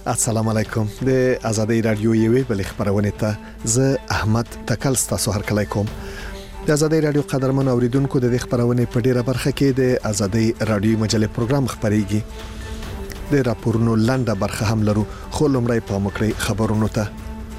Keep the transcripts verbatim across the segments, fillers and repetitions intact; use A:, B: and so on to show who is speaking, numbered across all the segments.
A: السلام علیکم. د آزادۍ رادیو یوې بل خبرونه ته زه احمد تکل ستاسو هر کله کوم. د آزادۍ رادیو قدرمن اوریدونکو د خبرونه په ډیره برخه کې د آزادۍ رادیو مجلې پروګرام خبريږي. د راپورونو لنډه برخه هم لرو، خو لومړی په مکرې خبرونو ته.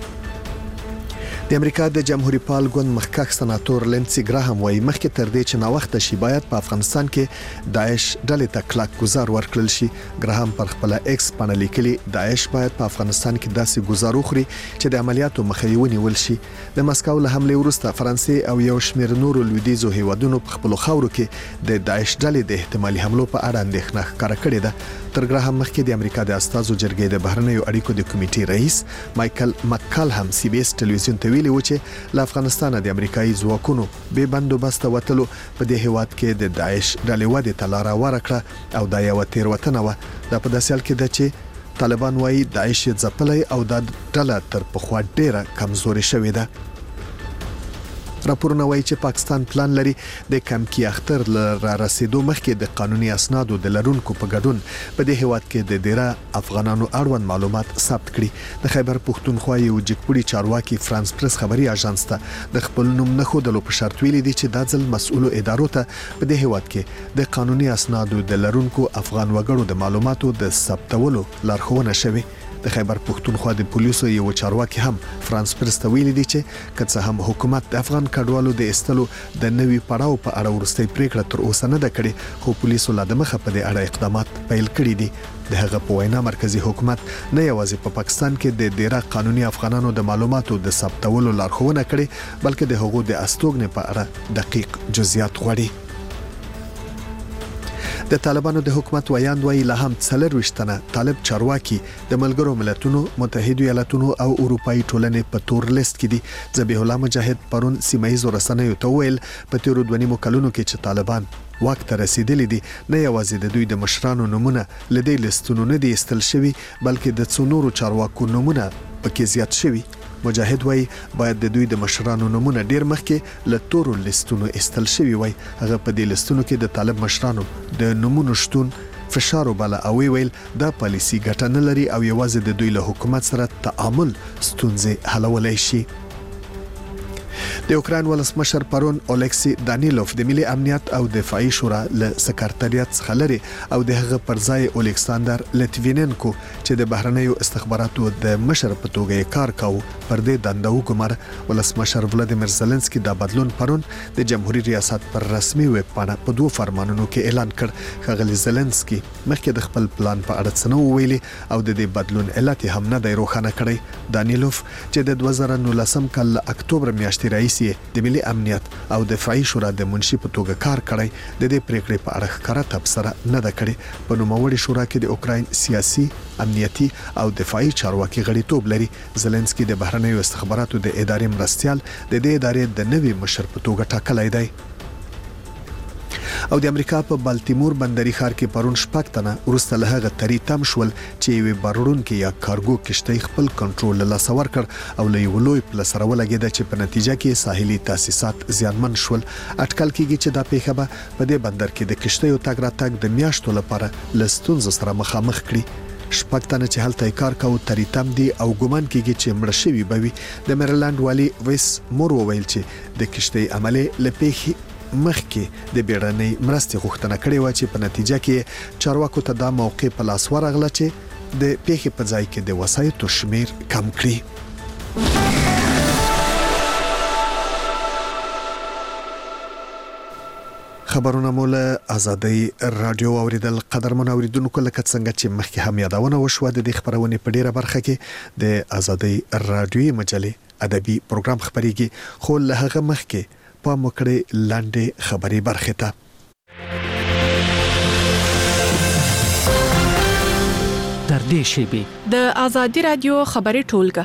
A: د امریکا د جمهوریت پال ګوند مخکښ سناتور لینسي ګراهام وايي مخکې تر دې چې نا وخت شي باید په افغانستان کې داعش ډلې ته کلک گزار ورکړل شي. ګراهام پر خپل ایکس باندې لیکلي داعش باید په افغانستان کې داسې گزار وخوري چې د عملیاتو مخه ونیول شي. د مسکو له حمله وروسته فرانسې او یو شمېر نورو لویدیځو هیوادونو په خپل خاورو کې د داعش ډلې د احتمالي حملو په اړه اندېښنه ښکاره کړې ده. تر ګراهام مخکې د امریکا د استازو جرګې د بهرنیو اړیکو د کمیټې رئیس مایکل مکال هم سی بي اس ټلویزیون ته ویلي و چې له افغانستان د امریکایي ځواکونو به بندوبست وټلو په دې هیواد کې د داعش ډلې ودې تلاره ورکړه او دا یو تیروتنه و. دا په داسې حال کې ده چې طالبان وايي داعش یې ځپلې او د ډله تر پخوا ډیره کمزوري شوې ده. راپورونه وايي چې پاکستان پلان لري د کمکی اختر را رسیدو مخکې د قانوني اسنادو د لرونکو په ګډون په دې هیواد کې د ډیره افغانانو اړوند معلومات ثبت کړي. د خیبر پښتونخوا یو جګپوړي چارواکي فرانس پریس خبري اژانس ته د خپل نوم نه خودلو په شرط ویلي دي چې د ځل مسؤلو ادارو ته په دې هیواد کې د قانوني اسنادو د لرونکو افغان وګړو د معلوماتو د ثبتولو لارښوونه شوه. د خیبر پښتونخوا د پولیسو یو چارواکي هم فرانس پریس ته ویلي دي چې کڅه هم حکومت د افغان کډوالو د استلو د نوي پړاو په اړه ورستۍ پریکړه تر اوسه نه ده کړې، خو پولیسو لا د مخه په دې اړه اقدامات پیل کړي دي. د هغه په وینا مرکزی حکومت نه یوازې په پا پاکستان کې د ډیره قانوني افغانانو د معلوماتو د ثبتولو لارښوونه کړې، بلکې د هغو د استوګنې په اړه دقیق جزئیات غواړي. د طالبانو د حکومت ویاند وایي لا هم څلور وشتنه طالب چارواکي د ملګرو ملتونو، متحده ایالاتونو او اروپאי ټولنې په تور لیست کې دي. ذبیح الله مجاهد پرون سیمایي رسنیو ته ویل په تیرو دوه نیمو کلونو کې چې طالبان واک ته رسیدلي دي نه یوازې د دوی د مشرانو نمونه لدې لیستونو نه دي استل شوی، بلکې د څو نورو چارواکو نمونه پکې زیات شوی. مجاهد وای باید د دوی د مشرانو نمونه ډیر مخکې له تورو لیستونو استل شوی وای. هغه په دې لیستونو کې د طالب مشرانو د نمونه شتون فشار وبله او ویل دا پالیسی ګټه نه لري او یوازې د دوی له حکومت سره تعامل ستونزې حلولای شي. د اوکراین ولسمشر پرون اولکسی دانیلوف د ملي امنیت او دفاعي شورا له سکرټریات څخه لري او د هغه پر ځای الیکساندر لټویننکو چې د بهرنیو استخباراتو د مشر په توګه کار کاوه پر دې دنده وګمر. ولسمشر ولادیمیر زيلنسکي دا بدلون پرون د جمهوریت ریاست پر رسمي ویب پاڼه په دوه فرمانونو کې اعلان کړ. خغلی زيلنسکي مخکې د خپل پلان په اړه څه نو ویلي او د دې بدلون علت هم نه دی روښانه کړی. دانیلوف چې د دوه زره نولسم کال اکتوبر میاشتې رئیس د ملي امنیت او دفاعي شورا د منشي په توګه کار کړی، د دې پریکړې په اړه ښکاره تبصره نه ده کړې. په نوموړي شورا کې د اوکراین سیاسي، امنیتي او دفاعي چارواکي غړیتوب لري. زيلنسکي د بهرنیو استخباراتو د ادارې مرستيال د دې ادارې د نوي مشر په توګه ټاکلی دی. او د امریکا په بالټیمور بندري ښار کې پرون شپږ تنه ورسته له هغه تری تم شول چې یو بارونکو یا کارګو کشته خپل کنټرول له لاس ورکړ او له یو لوی پل سره ولګید چې په نتیجه کې ساحلي تاسیسات زیانمن شول. اټکل کېږي چې دا پیښه به په دې بندر کې د کشتیو تګ راتګ د میاشتو لپاره له ستونزو سره مخامخ کړي. شپږ تنه چې هلته کار کاوه تری تم دي او ګومان کېږي چې مړ شوي به وي. د میریلند والی ویس مور وویل چې د کشتۍ عملي لپیخي مخکې د بیړنۍ مرستې غوښتنه کړې و چې په نتیجه کې چارواکو ته دا موقع په لاس ورغله چې د پیښې په ځای کې د وسایطو شمیر کم کړي. خبرونه مول آزادۍ رادیو اوریدل. قدرمن اوریدونکو لکه څنګه چې مخکې هم یادونه وشوه د دې خبرونه په ډیره برخه کې د آزادۍ رادیوي مجلې ادبي پروګرام خبريږي، خو له هغه مخکې په مکړې لاندې خبري برخه ته
B: در دې شیبه
C: د آزادۍ رادیو خبري ټولګه.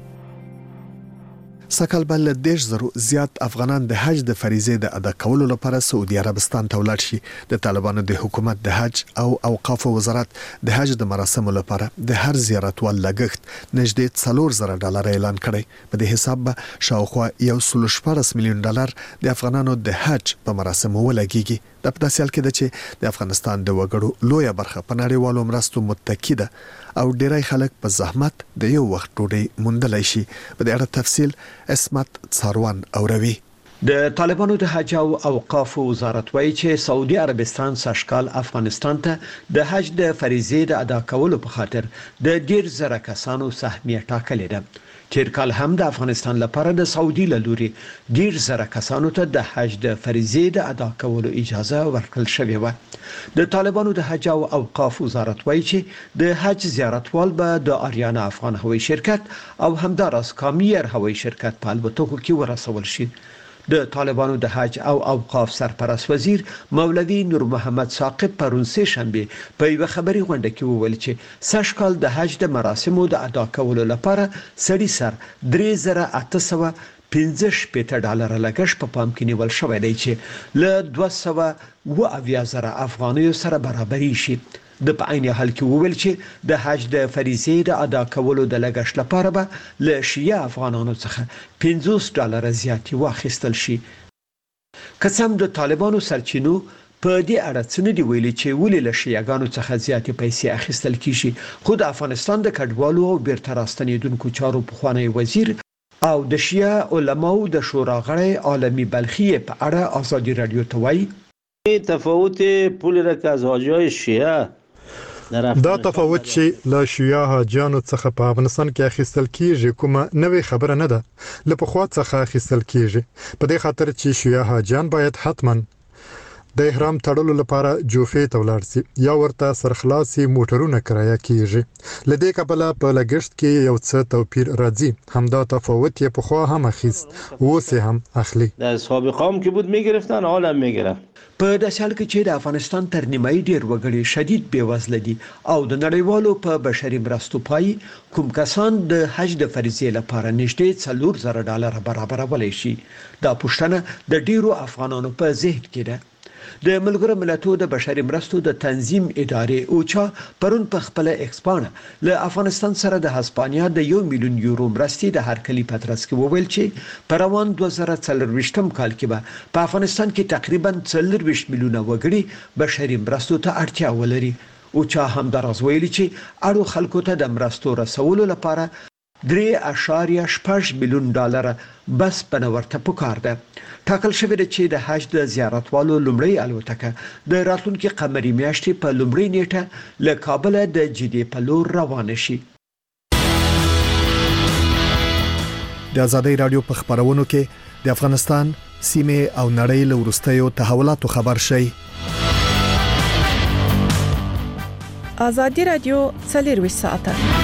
A: سکهال بل دیش زرو زیات افغانان د حج د فریضې د ادا کولو لپاره سعودي عربستان ته ولاړ شي. د طالبانو د حکومت د حج او اوقاف وزارت د حج د مراسمو لپاره د هر زیارت ول لګښت نږدې څلور زره ډالر اعلان کړی. په دې حساب به شاوخوا یو سل شپږ میلیون ډالر د افغانانو د حج په مراسمو ولګيږي. د په داسې حال کې ده چې د افغانستان د وګړو لویه برخه په نړیوالو مرستو متکی ده او ډیری خلک په زحمت د یو وخت ډوډۍ موندلای شي. په دې اړه تفصیل اسمت څاروان اوروي.
D: د طالبانو د حج او اوقاف وزارت وایي چې سعودي عربستان ساشکال افغانستان ته د حج د فریضې د ادا کولو په خاطر د ډیر زره کسانو سهمیه ټاکلې ده. تیر کال هم د افغانستان لپاره د سعودي لوري ډیر زره کسانو ته د حج د فریضې د ادا کولو اجازه ورکړل شوې و. د طالبانو د حج او اوقاف وزارت وایي چې د حج زیارتوال به د آریانا افغان هوایي شرکت او همداراز کامیر هوایي شرکت په الوتکو کې ورسول شي. د طالبانو د حج او اوقاف سرپرست وزیر مولوی نور محمد ثاقب پرون سه شنبه په یو خبري غونډه کې وویل چې ساشکال د حج د مراسمو د ادا کولو لپاره سړي سر درې زره اته سوه پنځه شپېته ډالر لګښت په پام کې نیول شوی دی چې له دوه سوه اوه اویا زره افغانیو سره برابرۍ شي. د په عین حال کې وویل چې د حج د فریضې د ادا کولو د لګښت لپاره به له شیعه افغانانو څخه پنځوس ډالر زیاتې واخیستل شي. قسم د طالبانو سرچینو په دې اړه څه نه دی ویلي چې ولې له شیعاګانو څخه زیاتې پیسې اخیستل کیږي، خو د افغانستان د کډوالو او بیرته راستنیدونکو چارو پخوانی وزیر او د شیعه علماو د شورا غړی عالمی بلخی په اړه آزادی رادیو ته وایي
E: تفاوت پول را از حاجیای شیعه
F: دا تفاوت چې له شیعه حاجیانو څخه په افغانستان کې اخیستل کیږي کومه نوې خبره نه ده. له پخوا څخه اخیستل کیږي په دې خاطر چې شیعه حاجیان باید حتماً د احرام تړلو لپاره جوفې ته ولاړ شي یا ورته سرخلاصي موټرونه کرایه کیږي. لدې کبله په لګښت کې یو څه توپیر راځي. همدا تفاوت یې پخوا هم اخیست اوس هم اخلي.
E: در سابقه هم که بود میگرفتن حالا هم میگرفت.
D: په داسې حال کې چې د افغانستان تر نیمایي ډیر وګړي شدید بیوزله دي او د نړیوالو په بشري مرستو پای کوم کسان د حج د فریضې لپاره نږدې څلور زره ډالر برابرولای شي. دا پوښتنه د ډیرو افغانانو په ذهن کې ده. د ملګرو ملتونو د بشري مرستو د تنظیم ادارې اوچا پرون په خپل ایکسپانه له افغانستان سره د هسپانیا د یو میلیون یورو مرستې د هرکلی پترس کې وویل چې په روان دوه زره څلرویشتم کال کې به په افغانستان کې تقریبا څلرویشت میلیونه وګړي بشري مرستو ته اړتیا ولري. اوچا هم دراز ویلي چې اړو خلکو ته د مرستو رسولو لپاره درې اعشاریه شپږ میلیون ډالر بس پنورته پکار ده. ټاکل شوی دی چې د حج د زیارتوالو لومړی الوتکه د راتلونکي قمري میاشتې په لومړۍ نیټه له کابل د جدې په لور روانه شي.
A: د آزادۍ رادیو په خبرونو کې د افغانستان سیمه او نړۍ له وروستیو تحولاتو خبر شي.
C: آزادۍ رادیو څلور ساعته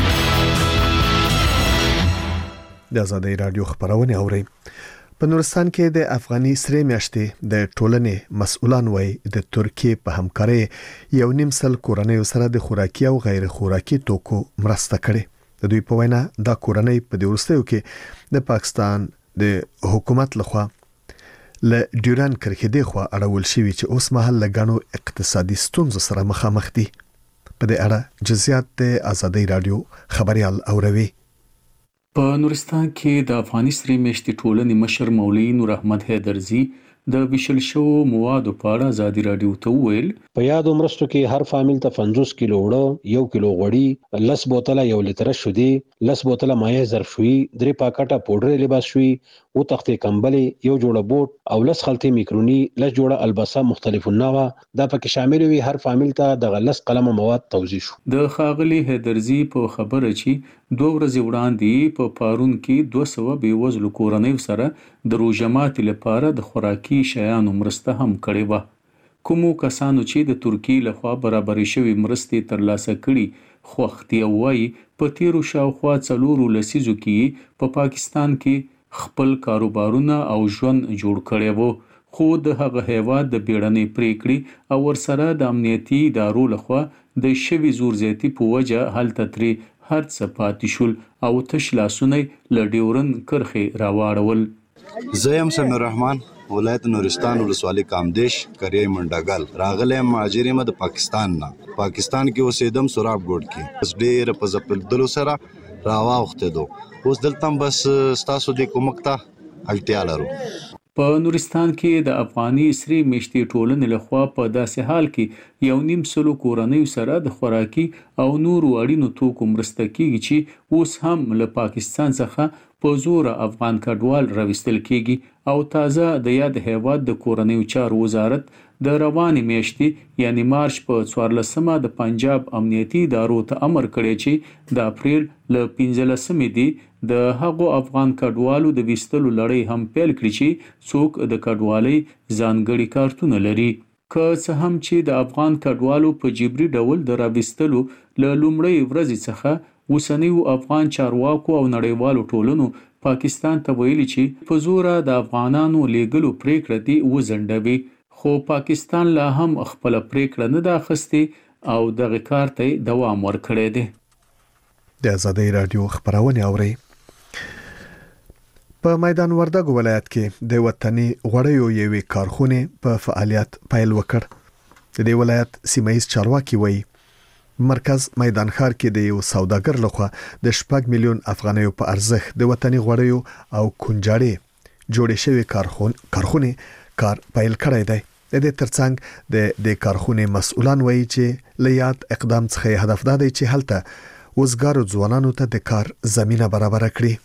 A: د آزادۍ رادیو خبرونه اوري. په نورستان کې د افغاني سرې میاشتې د ټولنې مسؤلان وای د ترکیه په همکاري یو نیم سل کورنۍ سره د خوراکي او غیر خوراکي توکو مرسته کړې. د دوی په وینا دا کورنۍ په دې ورستیو کې د پاکستان د حکومت لخوا له ډیوران کرکې خو اړول شوی چې اوس مهال لګانو اقتصادي ستونزو سره مخامخ دي. په دې اړه جزئیات د آزادۍ رادیو خبريال اوروي.
B: په نورستان کې د افغاني سرې میاشتې ټولنې مشر مولوي نور احمد حیدرزي د ویشل شو موادو په اړه آزادۍ رادیو ته وویل
G: په یاد مرستو کې هر فامیل ته پنځوس کیلو وړه، یو کیلو غوړي، لس بوتله یو لیتر شودي، لس بوتله مایع ظرف شوي، درې پاکټه پودر لباس شوي، او تختې کمبلې، یو جوړه بوټ او لس خلطې میکروني، لس جوړه الباسه مختلف النوع دا پکې شامل وي. هر فامیل ته د لس قلمه مواد توزیع شو.
B: د خاغلی حیدرزي په خبره چې دوه ورځې وړاندې په پارون کې دوه سوه بیوزلو کورنیو سره د روژه ماتي لپاره د خوراکي شیانو مرسته هم کړې وه. کومو کسانو چې د ترکیې لخوا برابرې شوې مرستې ترلاسه کړي خوښتي وایي په تیرو شاوخوا څلورو لسیزو کې په پا پاکستان کې خپل کاروبارونه او ژوند جوړ کړی وو، خو د هغه هیواد د بیړنۍ پریکړې او ورسره د امنیتي ادارو لخوا د شوي زور زیاتي په وجه هلته ترې هر څه پاتې شول او تش لاسونه له ډیورن کرښې راواړول.
H: زه یم سمیر رحمان، ولایت نورستان ولسوالۍ کامدیش کریای منډګل. راغلی یم مهاجر یم د پاکستان نه. پاکستان کې اوسېدم سوراب ګوډ کې. بس ډېره په ځپېدلو سره راواوښتېدو. اوس دلته هم بس ستاسو دې کومک ته اړتیا لرو.
B: په نورستان کې د افغاني سری میشتي ټولنې لخوا په داسې حال کې یو نیم سلو کورنیو سره د خوراکي او نورو اړینو توکو مرسته کیږي چې اوس هم له پاکستان څخه په زور افغان کډوال راوستل کیږي او تازه د یاد هیواد د کورنیو چارو وزارت د روانې میاشتې یعنی مارچ په څوارلسمه د پنجاب امنیتي ادارو ته امر کړی چې د اپریل له پنځلسمې دی د هغو افغان کډوالو د وستلو لړۍ هم پیل کړي چې څوک د کډوالۍ ځانګړي کارتونه لري. که څه هم چې د افغان کډوالو په جبري ډول د راوستلو له لومړۍ ورځې څخه اوسنیو افغان چارواکو او نړیوالو ټولنو پاکستان ته ویلي چې په زوره د افغانانو لیږلو پریکړه دی وځنډوي، خو پاکستان لا هم خپل پریکړه نه ده اخیستې او دغه کار ته دوام ورکړی دی.
A: د آزادۍ رادیو خبرونه اوري. په میدان وردګ ولایت کې د وطني غوړیو یوې کارخونه په فعالیت پیل وکړ. د دې ولایت سیمایي چارواکي وایي مرکز میدان ښار کې د یو سوداګر لخوا د شپږ میلیون افغانیو په ارزښت د وطني غوړیو او کنجاړي جوړې شوی کارخونه کارخونه کار پیل کړی دی. د دې ترڅنګ د د کارخونه مسؤلان وایي چې لیات اقدام څخه هدف دا دی چې هلته وزګارو ځوانانو ته د کار زمينه برابر کړي.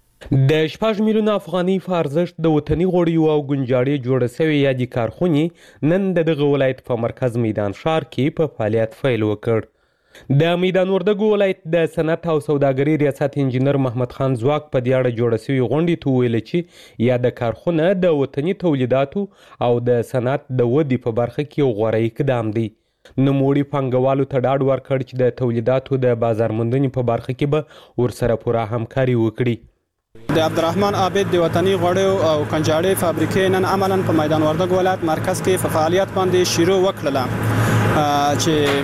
I: د شپږ میلیون افغاني په ارزښت د وطني غوړیو او ګنجاړي جوړ شوی یادي کارخونه نن د دغه ولایت په مرکز میدان ښار کې په فعالیت پیل وکړ. د میدان وردګ ولایت د صنعت او سوداګري ریاست انجینر محمد خان ځواک په دې اړه جوړ شوی غونډې ته ویل چې یا د کارخونه د وطني تولیداتو او د صنعت د ودې په برخه کې غوړی اقدام دی. نوموړي پانګوالو ته ډاډ ورکړ چې د تولیداتو د بازار موندنې په برخه کې به ورسره پوره همکاري وکړي.
J: د عبدالرحمن عابد د وطني غوړیو او کنجاړي فابریکې نن عملاً په میدان وردګ ولایت مرکز کې په فعالیت باندې شروع وکړه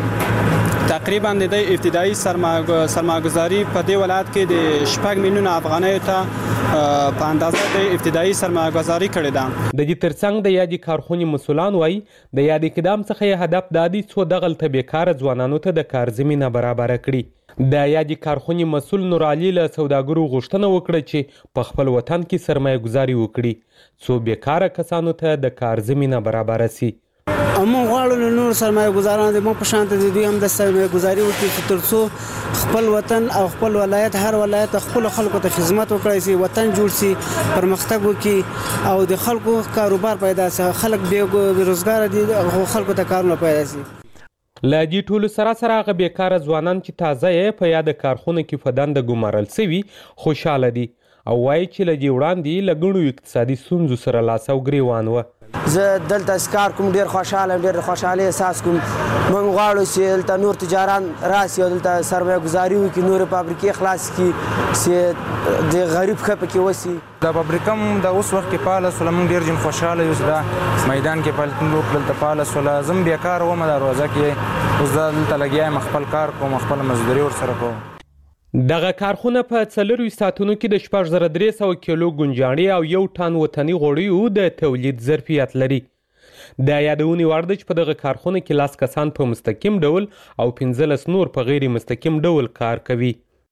J: چې تقریبا د ابتدایي سرمایه‌ګذاري په دې ولایت کې د شپږ میلیون افغانیو ته په اندازه د ابتدایي سرمایه‌ګذاري کړې ده.
I: د دې ترڅنګ د یادې کارخونې مسؤلان وایي د یادې اقدام څخه هدف دا دی څو دغلته بیکاره ځوانانو ته د کار زمینه برابر کړي. د یادې کارخونې مسؤل نور علي له سوداګرو غوښتنه وکړه چې په خپل وطن کې سرمایه گذاري وکړي څو بیکاره کسانو ته د کار زمینه برابر شي.
K: موږ غواړو نور سرمایه گذاران د مو په شان د دوی هم د سرمایه گذاري وکړي ترڅو خپل وطن او خپل ولایت هر ولایت خپل خلکو ته خدمت وکړي سي وطن جوړ سي پرمختګ وکړي او د خلکو کاروبار پیدا سي خلک به روزګار دي او خلکو ته کارونه پیدا سي.
I: له دې ټولو سره سره هغه بیکاره ځوانان چې تازه یې په یاد کارخونه کې په دنده ګمارل شوي خوشحاله دي او وایي چې له دې وړاندې له ګڼو اقتصادي ستونزو سره لاس او ګریوان وه.
L: زه دلته کار کوم ډېر خوشحاله ډېر خوشحالي احساس کوم. موږ غواړو چې دلته نور تجاران راسي او دلته سرمایه ګذاري وکړي نور فابریکې خلاص کړي چې د غریب ښه پکې وسي.
M: دا فابریکه هم د اوس وخت کې فعاله شوله موږ ډېر جم خوشحاله یو چې دا میدان کې فعالیتونه وکړل دلته فعاله شوله. زه هم بیکاره وم دا روزه کې اوس دلته لګیا یم خپل کار کوم خپل مزدوري ورسره کوم.
I: دغه کارخونه په څلورویشت ساعتونو کې د شپږ زره درې سوه کیلو ګنجاڼي او یو ټن وطني غوړیو د تولید ظرفیت لري. د یادونې وړ ده چې په دغه کارخونه کې لاس کسان په مستقیم ډول او پنځلس نور په غیر مستقیم ډول کار کوي.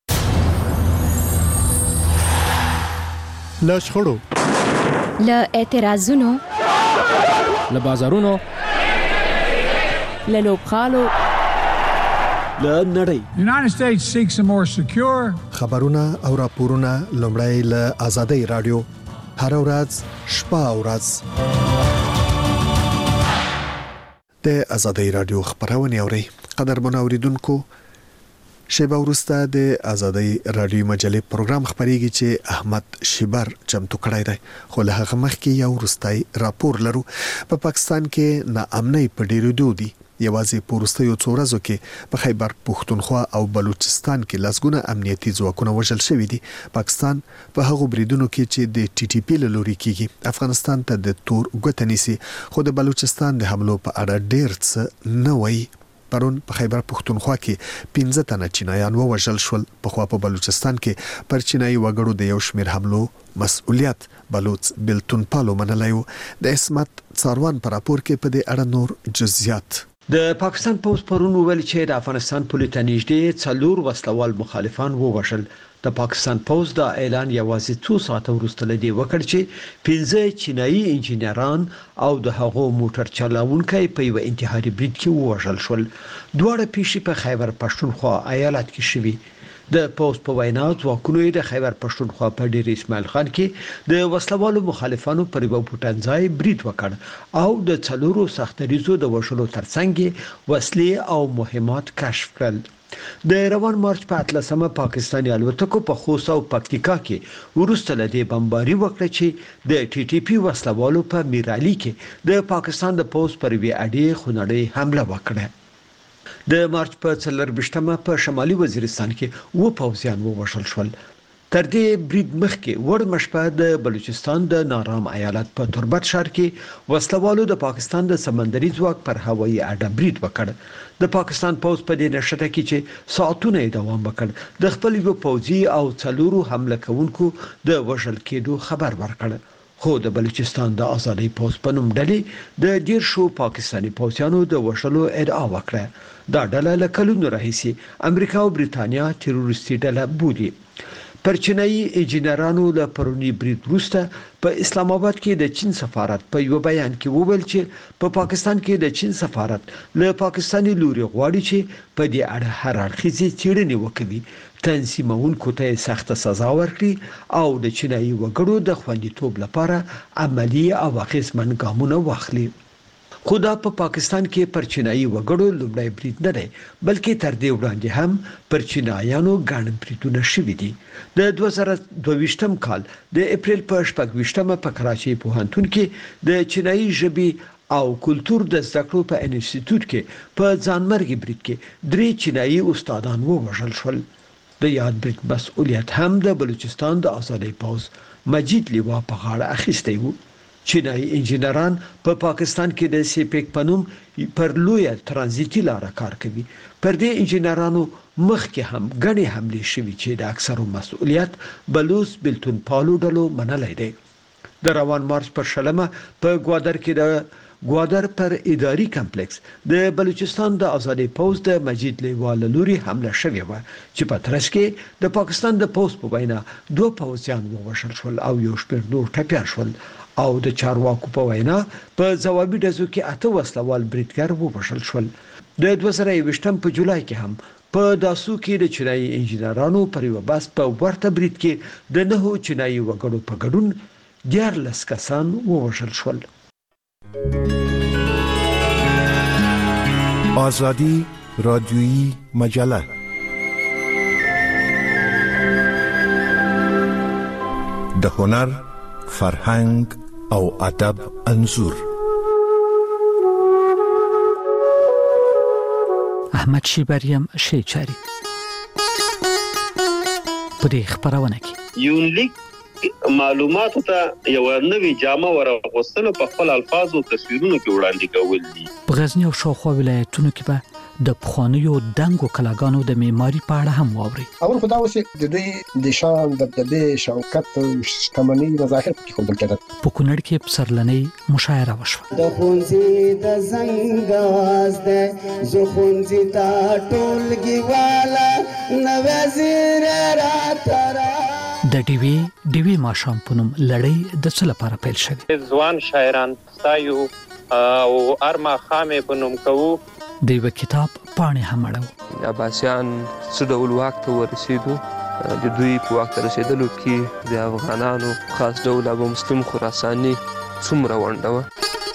F: له شخړو،
N: له اعتراضونو،
O: له بازارونو،
N: له لوبغالو،
D: له نړۍ.
P: United States seeks a more secure.
A: خبرونه او راپورونه لومړی له آزادۍ رادیو هر ورځ شپه او ورځ د آزادۍ رادیو خبرونه اوري. قدرمن اوریدونکو شیبه وروسته د آزادۍ رادیو مجلې پروګرام خبريږي چې احمد شیبر چمتو کړی دی. خو له هغه مخکې یو وروستای راپور لرو. په پا پاکستان کې ناامنۍ په ډیرو دودي یوازې په وروستیو څو ورځو کې په خیبر پښتونخوا او بلوچستان کې لسګونه امنیتي ځواکونه وژل شوي دي. پاکستان په هغو بریدونو کې چې د ټي ټي پی له لوري کېږي افغانستان ته د تور ګوته نیسي، خو د بلوچستان د حملو په اړه ډېر څه نه وایي. پرون په خیبر پښتونخوا کې پنځه تنه چینایان ووژل شول. په خوا په بلوچستان کې پر چینایي وګړو د یو شمېر حملو مسؤلیت بلوچ بلتون پالو منلی و. د اسمت څاروان په راپور کې په دې اړه نور جزئیات.
D: د پاکستان پوز پرون ویل چې د افغانستان پولیس ته نږدې څلور وسلوال مخالفان ووژل. د پاکستان پوز دا اعلان یوازې څو ساعته وروسته لدی وکړ چې پنځه چینایي انجینران او د هغو موټر چلاونکي په یو انتحاري برید کې ووژل شول. دواړه پیښې په خیبر پښتونخوا ایالت کې شوې. د پوز په وینا ځواکونو د خیبر پښتونخوا په ډیر اسماعیل خان کې د وسلوالو مخالفانو پر یو پټنځای برید وکړ او د څلورو سختریزو د وشلو ترڅنګ وسلې او مهمات کشف کړل. د روان مارچ په اتلسمه پاکستاني الوتکو په خوست او پکتیکا کې ورسته لدی بمباري وکړه چې د ټي ټي پی وسلوالو په میرالي کې د پاکستان د پوز پر وی اډي خونړی حمله وکړه. د مارچ په څلوربشتمه په شمالي وزیرستان کې و پوځیان ووژل شول. تر دې برید مخکې وړ مشپه د بلوچستان د نارام ایالت په تربت ښار کې وسلوالو د پاکستان د سمندري ځواک پر هوایي اډه برید وکړ. د پاکستان پوز په دې نشته کې چې ساعتونه دوام وکړ د خپل یو پوځي او څلورو حمله کوونکو د وژل کېدو خبر ورکړ. خو د بلوچستان د آزادۍ پوز په نوم ډلې د ډیر شو پاکستاني پوځیانو د وژلو ادعا وکړه. دا ډله له کلونو راهیسې امریکا او بریتانیا تروریستي ډله بولي. پر چینایي انجینرانو له پرونی برید وروسته په اسلام آباد کې د چین سفارت په یو بیان کې وویل چې په پا پاکستان کې د چین سفارت له پاکستاني لوري غواړي چې په دې اړه هر اړخیزې څېړنې وکړي، تنظیمونکو ته سخت سزا ورکړي او د چینایي وګړو د خوندیتوب لپاره عملی او اغیزمن ګامونه واخلي. خو دا په پا پاکستان کې پر چینایي وګړو لومړی برید نه دی، بلکې تر دې وړاندې هم پر چینایانو ګڼ بریدونه شوي دي. د دوه زره دوه ویشتم کال د اپریل په شپږ ویشتمه په کراچۍ پوهنتون کې د چینایي ژبې او کلتور د زده کړو په انسټیټیوټ کې په ځانمرګي برید کې درې چینایي استادان ووژل شول. د یاد برید مسؤلیت هم د بلوچستان د آزادۍ پوز مجید لیوا په غاړه اخیستی و. چینایي انجینران په پا پاکستان کې د سیپیک پنوم پر لویه ترانزیتي لار کار کوي. پر دې انجینرانو مخکې هم غني حملې شوي چې د اکثرو مسؤلیت بلوچ بلتون پالو ډلو منلای دی. د روان مارچ پر شلمه په ګوادر کې د ګوادر پر اداري کمپلیکس د بلوچستان د آزادۍ پوز د مجید لیوا لوري حمله شوې و چې په ترڅ کې د پاکستان د پوز په وینا دوه پوځیان ووژل شول او یو شمېر نور ټپیان شول او د چارواکو په وینا په ځوابي ډزو کې اته وسلوال بریدګر ووژل شول. د دوه زره یوویشتم په جولای کې هم په داسو کې د چینایي انجینرانو پر یو بس په ورته برید کې د نهو چینایي وګړو په ګډون دیارلس کسان ووژل شول.
N: آزادی رادیویی مجله د هنر، فرهنګ او ادب انځور.
Q: احمد شیبریم شیچاری په دې خبرونه کې
R: یونلیک معلوماتو ته یو نوې جامه ورغوستلو په خپل الفاظو تصویرونو کې وړاندې کول دي.
Q: په غزنی او شاوخوا ولایتونو کې به د پخوانیو دنګو کلاګانو د معماري په اړه هم واوري.
S: اول خو دا اوسې د دوی د شان دبدبې شوکت شتمنۍ مظاهر پکې ښودل کېدل.
Q: په کونړ کې پسرلنۍ مشاعره وشوه.
T: د ښوونځي د زنګ اواز دی زه ښوونځي ته ټولګیواله نوې زیری راته را
Q: د ډیوي ډیوي ماښام په نوم لړۍ د څه لپاره پیل شوې؟
U: ځوان شاعران ستایو او ارما خامې په نوم کوو.
Q: د یو کتاب پاڼې هم اړو.
V: عباسیان څه ډول واک ته ورسېدو، د دوی په واک ته رسېدلو کې د افغانانو خاص ډول ابو مسلم خراساني څومره ونډه وه.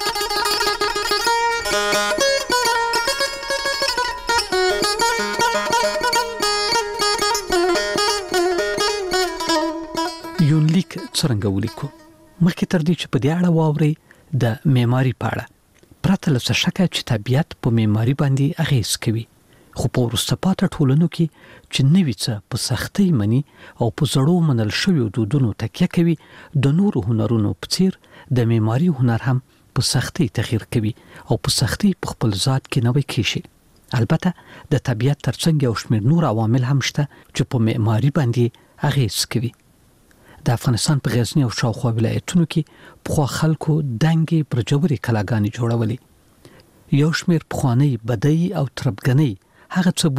Q: یونلیک څرنګه ولیکو؟ مخکې تر دې چې په دې اړه واورئ د معماري په اړه پرته له څه شکه چې طبیعت په معماري باندې اغیز کوي، خو په وروسته پاتې ټولنو کې چې نوي څه په سختۍ مني او په زړو منل شویو دودونو تکیه کوي، د نورو هنرونو په څیر د معماري هنر هم په سختۍ تغییر کوي او په سختۍ په خپل ذات کې نوی کیږي. البته د طبیعت ترڅنګ یو شمېر نور عوامل هم شته چې په معماري باندې اغیز کوي. د افغانستان په غزنی او شاوخوا ولایتونو کې پخوا خلکو دنګې برجوري کلاګانې جوړولې. یو شمېر پخوانۍ بدۍ او تربګنۍ هغه څه بولي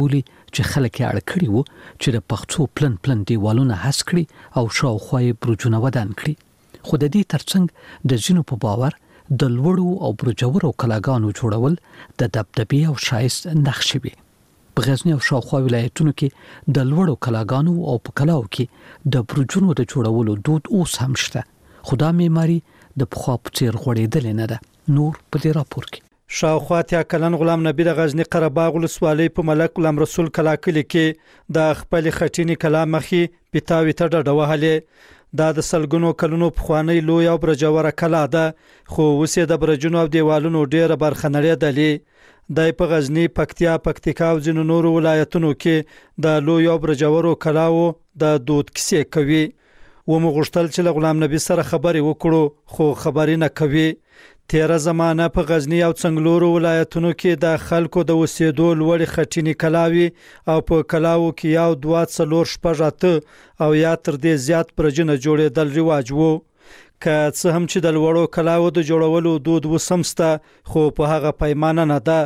Q: چې خلک یې اړ کړي وو چې د پښتو پلن پلن دیوالونه هس کړي او شاوخوا یې برجونه ودان کړي. خو د دې ترڅنګ د ځینو په باور د لوړو او برجورو کلاګانو جوړول د دبدبې او شایست نښې وي. په غزنی او شاوخوا ولایتونو کې د لوړو کلاګانو او په کلاو کې د برجونو د جوړولو دود اوس هم شته، خو دا معماري د پخوا په څیر غوړېدلې نه ده. نور په دې راپور کې
C: شاوخوا اتیا کلن غلام نبی د غزنی قره باغ ولسوالۍ په ملک غلام رسول کلا کلی کې د خپل خټینی کلا مخې پیتاوي ته ډډه وهلې. دا د سلګونو کلونو پخوانی لوی او برجوره کلا ده، خو اوس د برجونو او دیوالونو ډیره برخه نړېدلې. د په غزنی، پکتیا، پکتیکا او ځینو نورو ولایتونو کې د لوی او برجورو کلاو د دود کیسې کوي. و مو غوښتل چې له غلام نبی سره خبرې وکړو، خو خبرې نه کوي. تیره زمانه په غزنی او څنګلورو ولایتونو کې د خلکو د اوسېدو لوړې خټینې کلاوي او په کلاو کې یو دوه څلور شپږ اته او یا تر دې زیات برجونه جوړېدل رواج وو. که څه هم چې د لوړو کلاو د جوړولو دود وسمسته، خو په هغه پیمانه نه ده.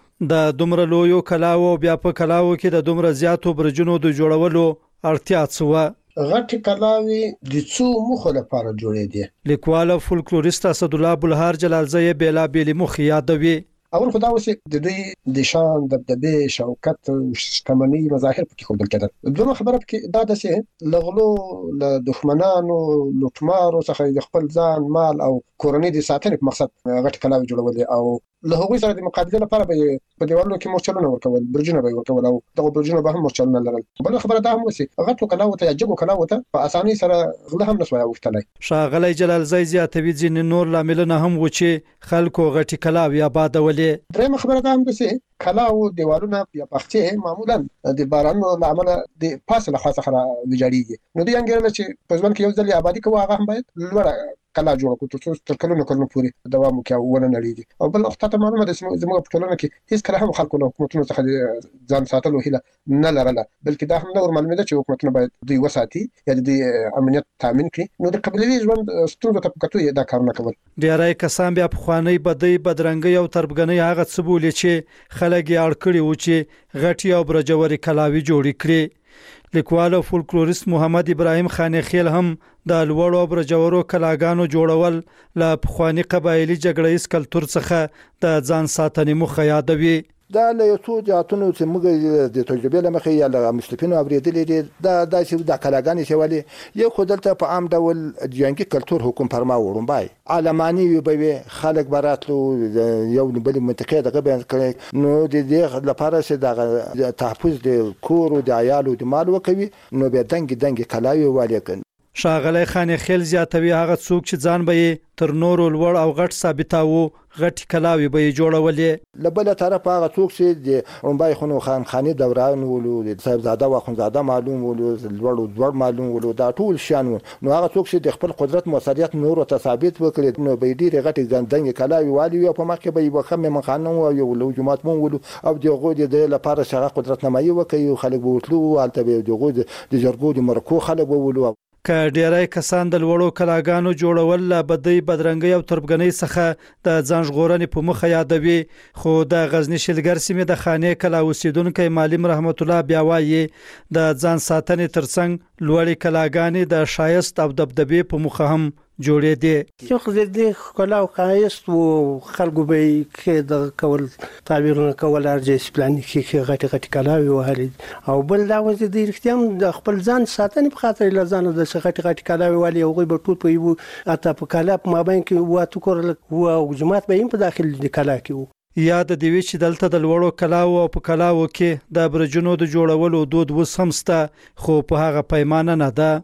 C: د دومره لویو کلاو بیا په کلاو کې د دومره زیاتو برجونو د جوړولو اړتیا څه وه؟
S: غټي کلاوي د څو موخو لپاره جوړې دي.
C: لیکوال او فولکلوریست اسدالله بلهار جلالزی بیلا بیلی مخ یادوي.
S: اول خدا وسی د دوی د شان دبدبه شوکت شتمنۍ مظاهر پکې خوندل کېدل. دومره خبره پکې دا ده چې لغلو له دښمنانو لوټمارو څخه د خپل ځان مال او کورنۍ د ساتنې په مقصد غټ کلاوي جوړول او له هغوی سره د مقابله لپاره به په دیوالونو کې مورچلونه ورکول، برجونه به ورکول او دغه برجونه به هم مورچلونه لرل. بل خبره دا هم وسی غټو کلاوي ته جګو کلاوي ته په اسانۍ سره غله هم نسوي وختلای.
C: شاغلی جلالزی زیاتوي ځین نور لاملونه هم و چې خلکو غټي کلاوي آبادولې.
S: درېمه خبره دا هم ده چې کلاو دیوالونه یا پخچې معمولا د بارانونو له امله د فاصله خاصه خره ویجاړيږي. نو دوی انګرل چې په ځوان کې یو ځل آبادی کوو، هغه هم باید لوړه کلا جوړ کړو تر څو تر کلونو کلونو پورې دوام وکړي ونه نړیږي. او بل وخت ته معلومه ده چې زموږ په ټولنه کې هیڅ کله هم خلکو له حکومتونو څخه ځان ساتلو هیله نه لرله، بلکې دا هم نور معلومه ده چې حکومتونه باید دوی وساتي یا د امنیت تامین کړي. نو د قبيلوي ژوند ستونزو ته په کتو دا کارونه کول.
C: ډیری کسان بیا په خواني بدی بدرنګي او تربګنۍ هغه څه بولي چې خلک یې اړ کړي و چې غټي او برجوري کلاوي جوړې کړي. لیکوال او فولکلوریست محمد ابراهیم خانخیل هم د لوړو او برجورو کلاګانو جوړول له پخوانی قبایلی جګړیز کلتور څخه د ځان ساتنې مخه یادوي.
E: دا له یو څو جهاتونو چې موږ د تجربې له مخې یا له مستفینو اوریدلې دي دا داسې د کلاګانې چې ولې یو خو دلته په عام ډول جنګي کلتور حکم فرما وړومبای عالماني وي خلک براتلو یو بل منطقه دغه بیان کړي. نو د دې لپاره چې د تحفظ د کور او د عیالو د مال وکوي نو به دنګ دنګ کلاوي والیکن.
C: شاغلی خانخیل زیاتوي هغه څوک چې ځان به تر نورو لوړ او غټ ثابتاوه غټ کلاوي به جوړولې.
E: له بل طرف هغه څوک چې د رومبای خونو خان خاني دوران ولو د صاحبزاده او خونزاده معلوم ولو لوړ لوړ معلوم ولو دا ټول شان نو هغه څوک چې د خپل قدرت موثریت نور ته ثابت وکړي نو به ډیره غټ ګندنګ کلاوي والی په مخ کې به یو خمه مخانو او یو لو جماعت مون ولو او دغه د لپاره شغه قدرت نمایي وکړي خلک به وټلو الته به دغه د جرګو د مرکو خلک ولو.
C: که ډیری کسان د لوړو کلاګانو جوړول له بدی بدرنګي او تربګنۍ څخه د ځان ژغورنې په مخه یادوي، خو د غزنی شلګر سیمې د خانې کلا اوسیدونکو معلم رحمت الله بیا وایي د ځان ساتنې ترڅنګ لوړې کلاګانې د شایست او دبدبې په مخه هم جوړې دي.
W: چې خو دې کلا او خایست او خلکو به کې د کول تعبیرونه کول ارجس پلان کې غټي غټي کلاوي وهلي او بل دا وځي د اختیام د خپل ځان ساتنې په خاطر لزان د غټي غټي کلاوي والی او به ټول په یو اته په کلا په مابین کې واته کور او جماعت به په داخل د کلا کې
C: یاد دی وی چې دلته د لوړو کلاو او په کلاو کې د برجونو د جوړولو دود وسمسته، خو په هغه پیمانه نه ده.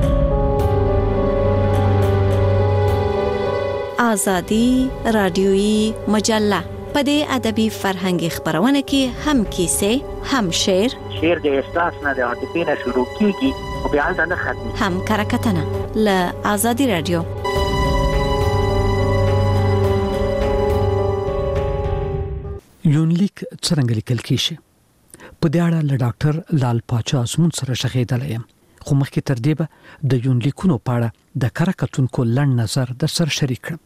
X: آزادی رادیویی مجله په دې ادبي فرهنګي خبرونه کې هم کیسې هم شعر
Y: شعر د احساس نه د عاطفې نه شروع کیږي او بیا ځنه ختمي
X: هم کرکټنه ل آزادی رادیو.
Q: یونلیک څنګه لیکل کیږي؟ په دې اړه له ډاکټر لال پاچا اسمون سره شغېدل یم، خو مخکې تر دې به د یونلیکونو په اړه د کرکټونکو لړ نظر د سر شریک کړم.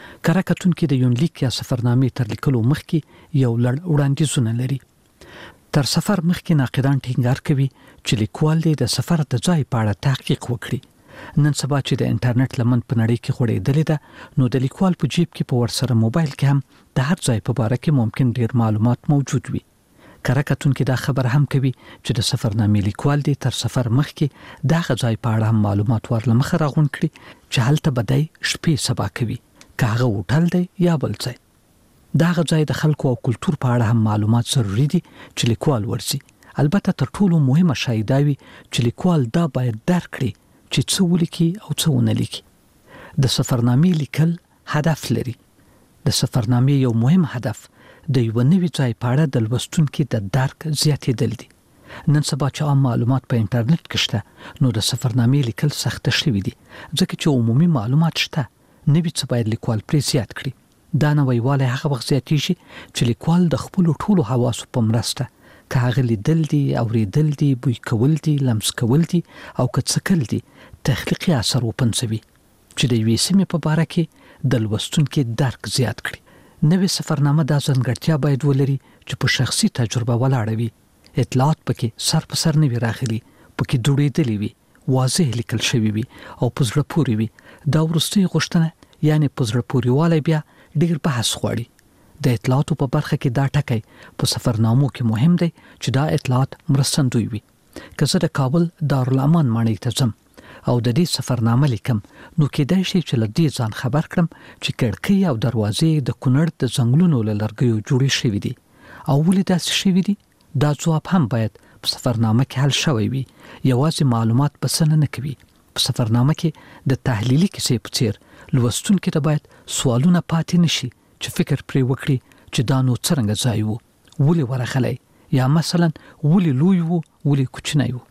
Q: کرکټونکو د یونلیک یا سفرنامې تر لیکلو مخکې یو لړ وړاندیزونه لري. تر سفر مخکې ناقدان ټینګار کوي چې لیکوال دې د سفر د ځای په اړه تحقیق وکړي. نن سبا چې د انټرنیټ لمن په نړۍ کې غوړېدلې ده نو د لیکوال په جیب کې په ورسره موبایل کې هم د هر ځای په اړه کې ممکن ډیر معلومات موجود وي. کره کتونکو دا خبر هم کوي چې د سفرنامې لیکوال دې تر سفر مخکې دغه ځای په اړه هم معلومات ورلمخه راغونډ کړي چې هلته بدای شپې سبا کوي که هغه هوټل دی یا بل ځای. دغه ځای د خلکو او کلچر په اړه هم معلومات ضروری دي چې لیکوال ورسي. البته تر ټولو مهمه شای دا وي چې لیکوال دا باید درک کړي چې څه ولیکي او څه ونه لیکي. د سفرنامې لیکل هدف لري. د سفرنامې یو مهم هدف د یو نوي ځای په اړه د لوستونکو د درک زیاتېدل دي. نن سبا چې عام معلومات په انټرنیټ کې شته نو د سفرنامې لیکل سخت شوی دي ځکه چې عمومي معلومات شته. نوي څه باید لیکوال پرې زیات کړي. دا نویواله هغه وخت زیاتېږي چې لیکوال د خپل ټولو حواسو په مرسته که هغه لیدل دي، اوریدل دي، بوی کول دي، لمس کول دي او که څکل دي تخلیقي اثر وپنځوي چې د یوې سیمې په باره کې د لوستونکو درک زیات کړي. نوې سفرنامه دا ځانګړتیا باید ولري چې په شخصي تجربه ولاړه وي. اطلاعات پکې سر په سر نه وي راغلي، پکې دوړېدلې وي، واضح لیکل شوی وي او په زړه پورې وي. دا وروستۍ غوښتنه یعنی په زړه پورې والی بیا ډیر بحث غواړي. د اطلاعاتو په برخه کې دا ټکی په سفرنامو کې مهم دی چې دا اطلاعات مرستندوی وي. که زه د کابل دارالامان ماڼۍ ته ځم او د دې سفرنامه لیکم نو کېدای شي چې له دې ځان خبر کړم چې کړکۍ او دروازې د کونړ د ځنګلونو له لرګیو جوړې شوي دي او ولې داسې شوي دي. دا ځواب هم باید په سفرنامه کې حل شوی وي. یوازې معلومات بسنه نه کوي. په سفرنامه کې د تحلیلي کیسې په څیر لوستونکو ته باید سوالونه پاتې نشي چې فکر پرې وکړي چې دا نو څنګه ځای وو، ولې ورغلی، یا مثلا ولې لوی وو، ولې کوچنی وو.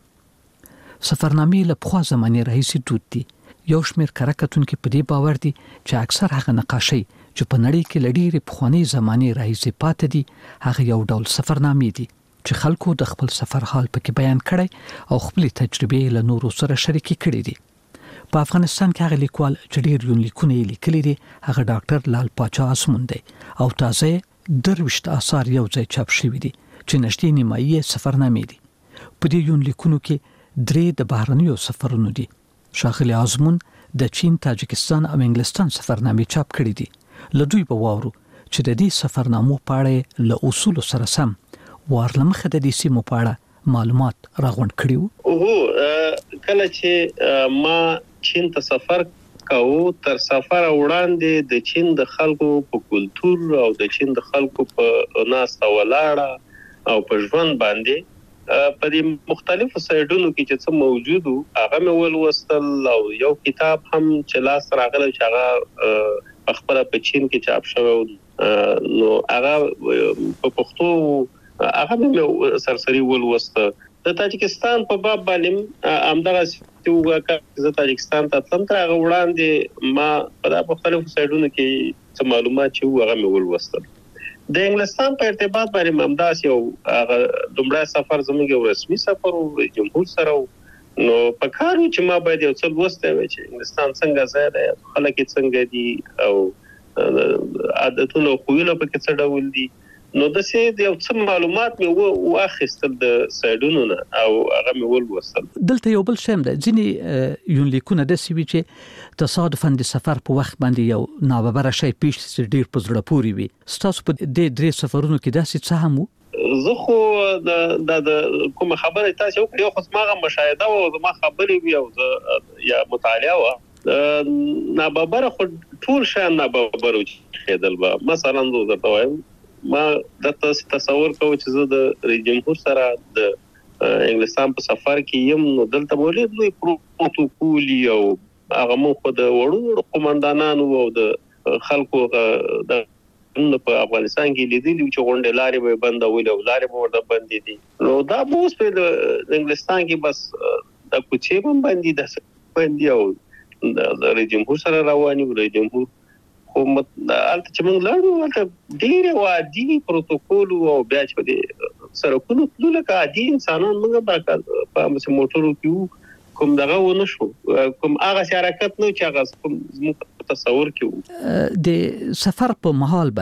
Q: سفرنامې له پخوا زمانې راهیسې دود دي. یو شمېر کره کتونکي په دې باور دي چې اکثر هغه نقاشۍ چې په نړۍ کې له ډېرې پخوانۍ زمانې راهیسې پاتې دي هغه یو ډول سفرنامې دي چې خلکو د خپل سفر حال پکې بیان کړی او خپلې تجربې له نورو سره شریکې کړې دي. په افغانستان کې هغه لیکوال چې ډېر یونلیکونه یې لیکلي دي هغه ډاکټر لال پاچا ازمون دی او تازه درویشت آثار یو ځای چاپ شوي دي چې نږدې نیمایي سفرنامې دي. په دې یونلیکونو کې درې د بهرنیو سفرونو دي. ښاغلي ازمون د چین، تاجکستان او انګلستان سفرنامې چاپ کړي دي. له دوی به واورو چې د دې سفرنامو په اړه له اصولو سره سم ورلمخه د دې سیمو په اړه معلومات راغونډ کړي وو.
R: اوه کله چې ما چین ته سفر کاوه تر سفر وړاندې د چین د خلکو په کلچر او د چین د خلکو په ناسته ولاړه او په ژوند باندې په دې مختلفو سایډونو کې چې څه موجود وو هغه مې ولوستل او یو کتاب هم چې لاس راغلی چې هغه خپل په چین کې چاپ شوی نو هغه په پښتو هغه مې سرسری ولوسته. د تاجکستان په باب باندې همدغه چې زه تاجکستان ته تلم تر هغه وړاندې ما په دا مختلفو سایډونو کې څه معلومات چې هغه مې ولوستل. د انګلستان په ارتباط باندې همداسې یو هغه لومړی سفر زموږ یو رسمي سفر و جمهور سره نو په کار و چې ما باید یو څه لوستی وای چې انګلستان څنګه ځای دی، خلک یې څنګه دي او عادتونه او خویونه پکې څه ډول دي. نو داسې یو څه معلومات مې واخیستل د سایډونو نه او هغه مې ولوستل.
Q: دلته یو بل شی هم دی، ځینې یونلیکونه داسې وي چې تصادفاً د سفر په وخت باندې یو ناببره شی پیښ شي ډېر په زړه پورې وي. ستاسو په دې درې سفرونو کې داسې څه هم وو؟
R: زه خو د کومه خبره تاسو وکړئ یو خو زما مشاهده او زما خبرې وي او زه یا مطالعه وه ناببره خو ټول شیان ناببره کېدل به. مثلا زه درته وایم ما درته تصور کوم چې زه د رئیس جمهور سره د انګلستان په سفر کې یم نو دلته ولې دوی پروتوکول او هغه مو خو د وړو قومندانانو او د خلکو د په افغانستان کې لیدلی چې غونډې لارې به بندول او لارې به ورته بندې دي نو دا اوس په انګلستان کې بس د کوڅې هم بندي د بندي او د رئیس جمهور سره رواني و رئیس جمهور حکومت البته چې موږ لاړو البته ډېر وادي پروتوکول او بیا چې په سرکونو ټول لکه عادي انسانان موږ په مسه موټرو کې کوم دغه ونه شو کوم هغه حرکت نو چې هغه کوم تصور کې
Q: د سفر په محل باندې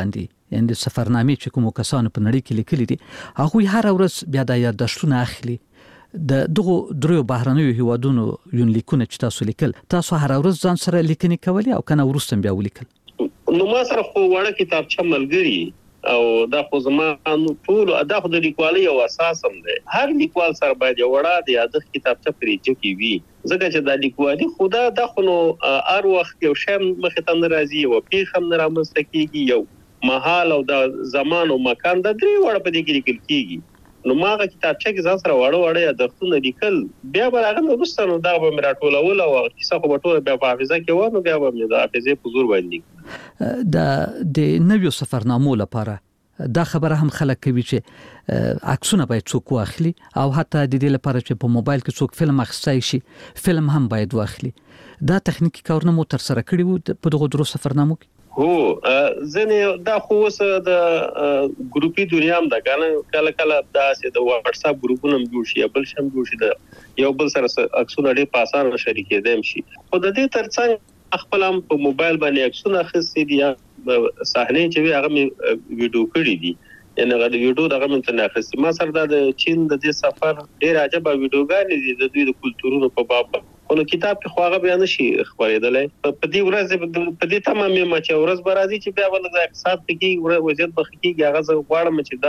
Q: یعنی سفرنامې چې کوم کسانو په نړۍ کې لیکلي دي هغه هر ورځ بیا د یادښتونه اخلي د دغه درو بهرنیو هیوادونو یونلیکونه چې تاسو لیکل تاسو هر ورځ ځان سره لیکنې کولې او کنه ورسته بیا ولیکل؟
R: نو ما سره خو وړه کتابچه ملګری او دا خو زما نو ټول ادا خو د لیکوالۍ او اساس هم دی. هر لیکوال سره باید وړه د یادښت کتابچه پرېږدي کی وي ځکه چې د لیکوالۍ خدا د خو نو هر وخت یو شی مخې ته ناراضي او پیښ هم رامنځته کیږي یو محل او د زمان او مکان د درې وړه په دې کې لیکل کیږي. نو ماغه کتابچه کې ځان سره وړه وړه یادښتونه لیکل بیا به هغه نو وروسته نو دا به مې راټولول او کیسه خو به ټوله بیا په حافظه کې وه نو بیا به مې د حافظې په زور باندې
Q: د د نویو سفرنامو لپاره دا خبره هم خلک کوي چې عکسونه باید څوک واخلي او حتی د دې لپاره چې په موبایل کې څوک فلم اخیستی شي فلم هم باید واخلي. دا تخنیکی کارونه مو تر سره کړي وو په دغه درو سفرنامو کې؟
R: هو ځنې دا خو اوس د ګروپي دنیا هم ده کنه کله کله داسې د واتس اپ ګروپونه هم جوړ شي بل شم جوړ شي د یو بل سره عکسونه ډېر په اسانه شریکېدای شي. خو د دې ترڅنګ خپل هم په موبایل باندې عکسونه اخیستي دي صحنې چې هغه مې ویډیو کړی دي یعنی هغه د ویډیو دغه مې ته اخیستي. ما سره د چین د دې سفر ډېر عجبه ویډیوګانې دي د دوی د کلتورونو په باب نو کتاب کې خو هغه بیان شي خبرېدلای په دې ورځ په دې تمامه ما چې ورځ برازي چې بیا ول د اقتصاد کې وضعیت بخ کېږي هغه زه غواړم چې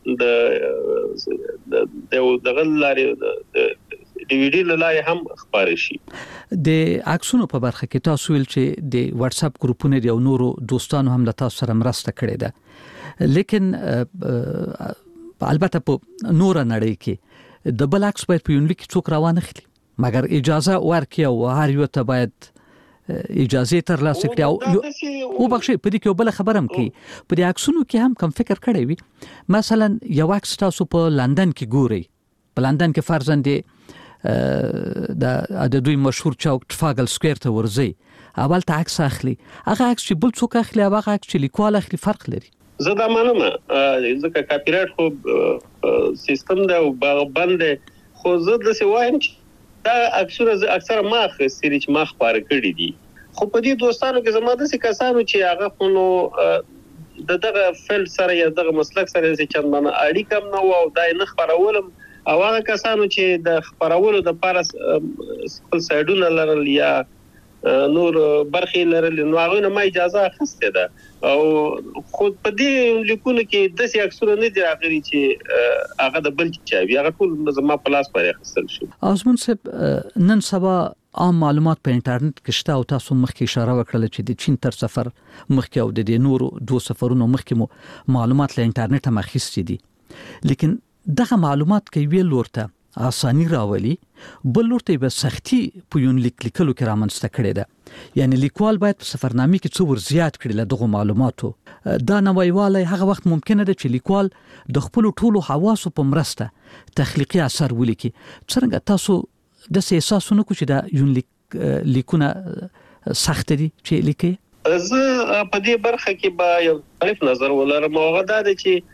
R: دا د د دغه لارې د ډي وي ډي لارې هم خبرې شي.
Q: د عکسونو په برخه کې تاسو ویل چې د واتس اپ ګروپونه دی او نورو دوستانو هم له تاسو سره مرسته کړې ده لیکن البته په نور نړۍ کې د بل عکس باید په یونلیک څوک روانه خلی مگر اجازه ورکړي او هر یو ته باید اجازه ترلاسه کړي او او بخښي په دې کې بل خبرم کوي په دې عکسونو کې هم کم فکر کړی وي مثلا یو عکس تاسو په لندن کې ګوري په لندن کې فرضاً د د دوی مشهور چوک ټرافالګر سکوير ته ورځي اول ته عکس اخلي هغه عکس چې بل څوک اخلي هغه عکس چې لیکوال اخلي فرق لري.
R: زه دا منم ځکه کاپی رایټ خو سیستم دا بند خو زه د څه وایم دا اکثر اکثر ما خسرې چې ما خبره کړې دي خو په دې دوستانو کې زما د څه کسانو چې هغه خو نو د دغه فیلډ سره یا دغه مسلک سره چې چندانه اړیکه نه و او دا نه خبرولم او هغه کسانو چې د خبرولو د پاره خپل سایډونه لرل یا نور برخې لرل نو هغه نه ما اجازه اخیسته ده او خود په دې لیکونو کې د څه اکثر نه دی راغلي چې هغه د بل چا وی هغه ټول زما په لاس پرې اخیستل شو.
Q: آزمون صاحب نن سبا عام معلومات په انټرنیټ کې شته او تاسو مخکې اشاره وکړه چې د چین تر سفر مخکې او د نورو دوه سفرونو مخکې مو معلومات له انټرنیټ هم اخیستي دي لیکن دغه معلومات کې ویل ورته آسانی راولي بل لورته به سختي په یون لیک لیکلو کې رامنځته کړي ده یعنی لیکوال باید په سفرنامې کې څو ور زیات کړي له دغه معلوماتو. دا نویواله هغه وخت ممکنه ده چې لیکوال د خپل ټولو حواسو په مرسته تخلیقي اثر ولیکي. څنګه تاسو د احساسونه کو چې دا یون لیک لیکونه سخت دي چې لیکي؟
R: زه په دې برخه کې به یو مختلف نظر ولرم او غدا ده چې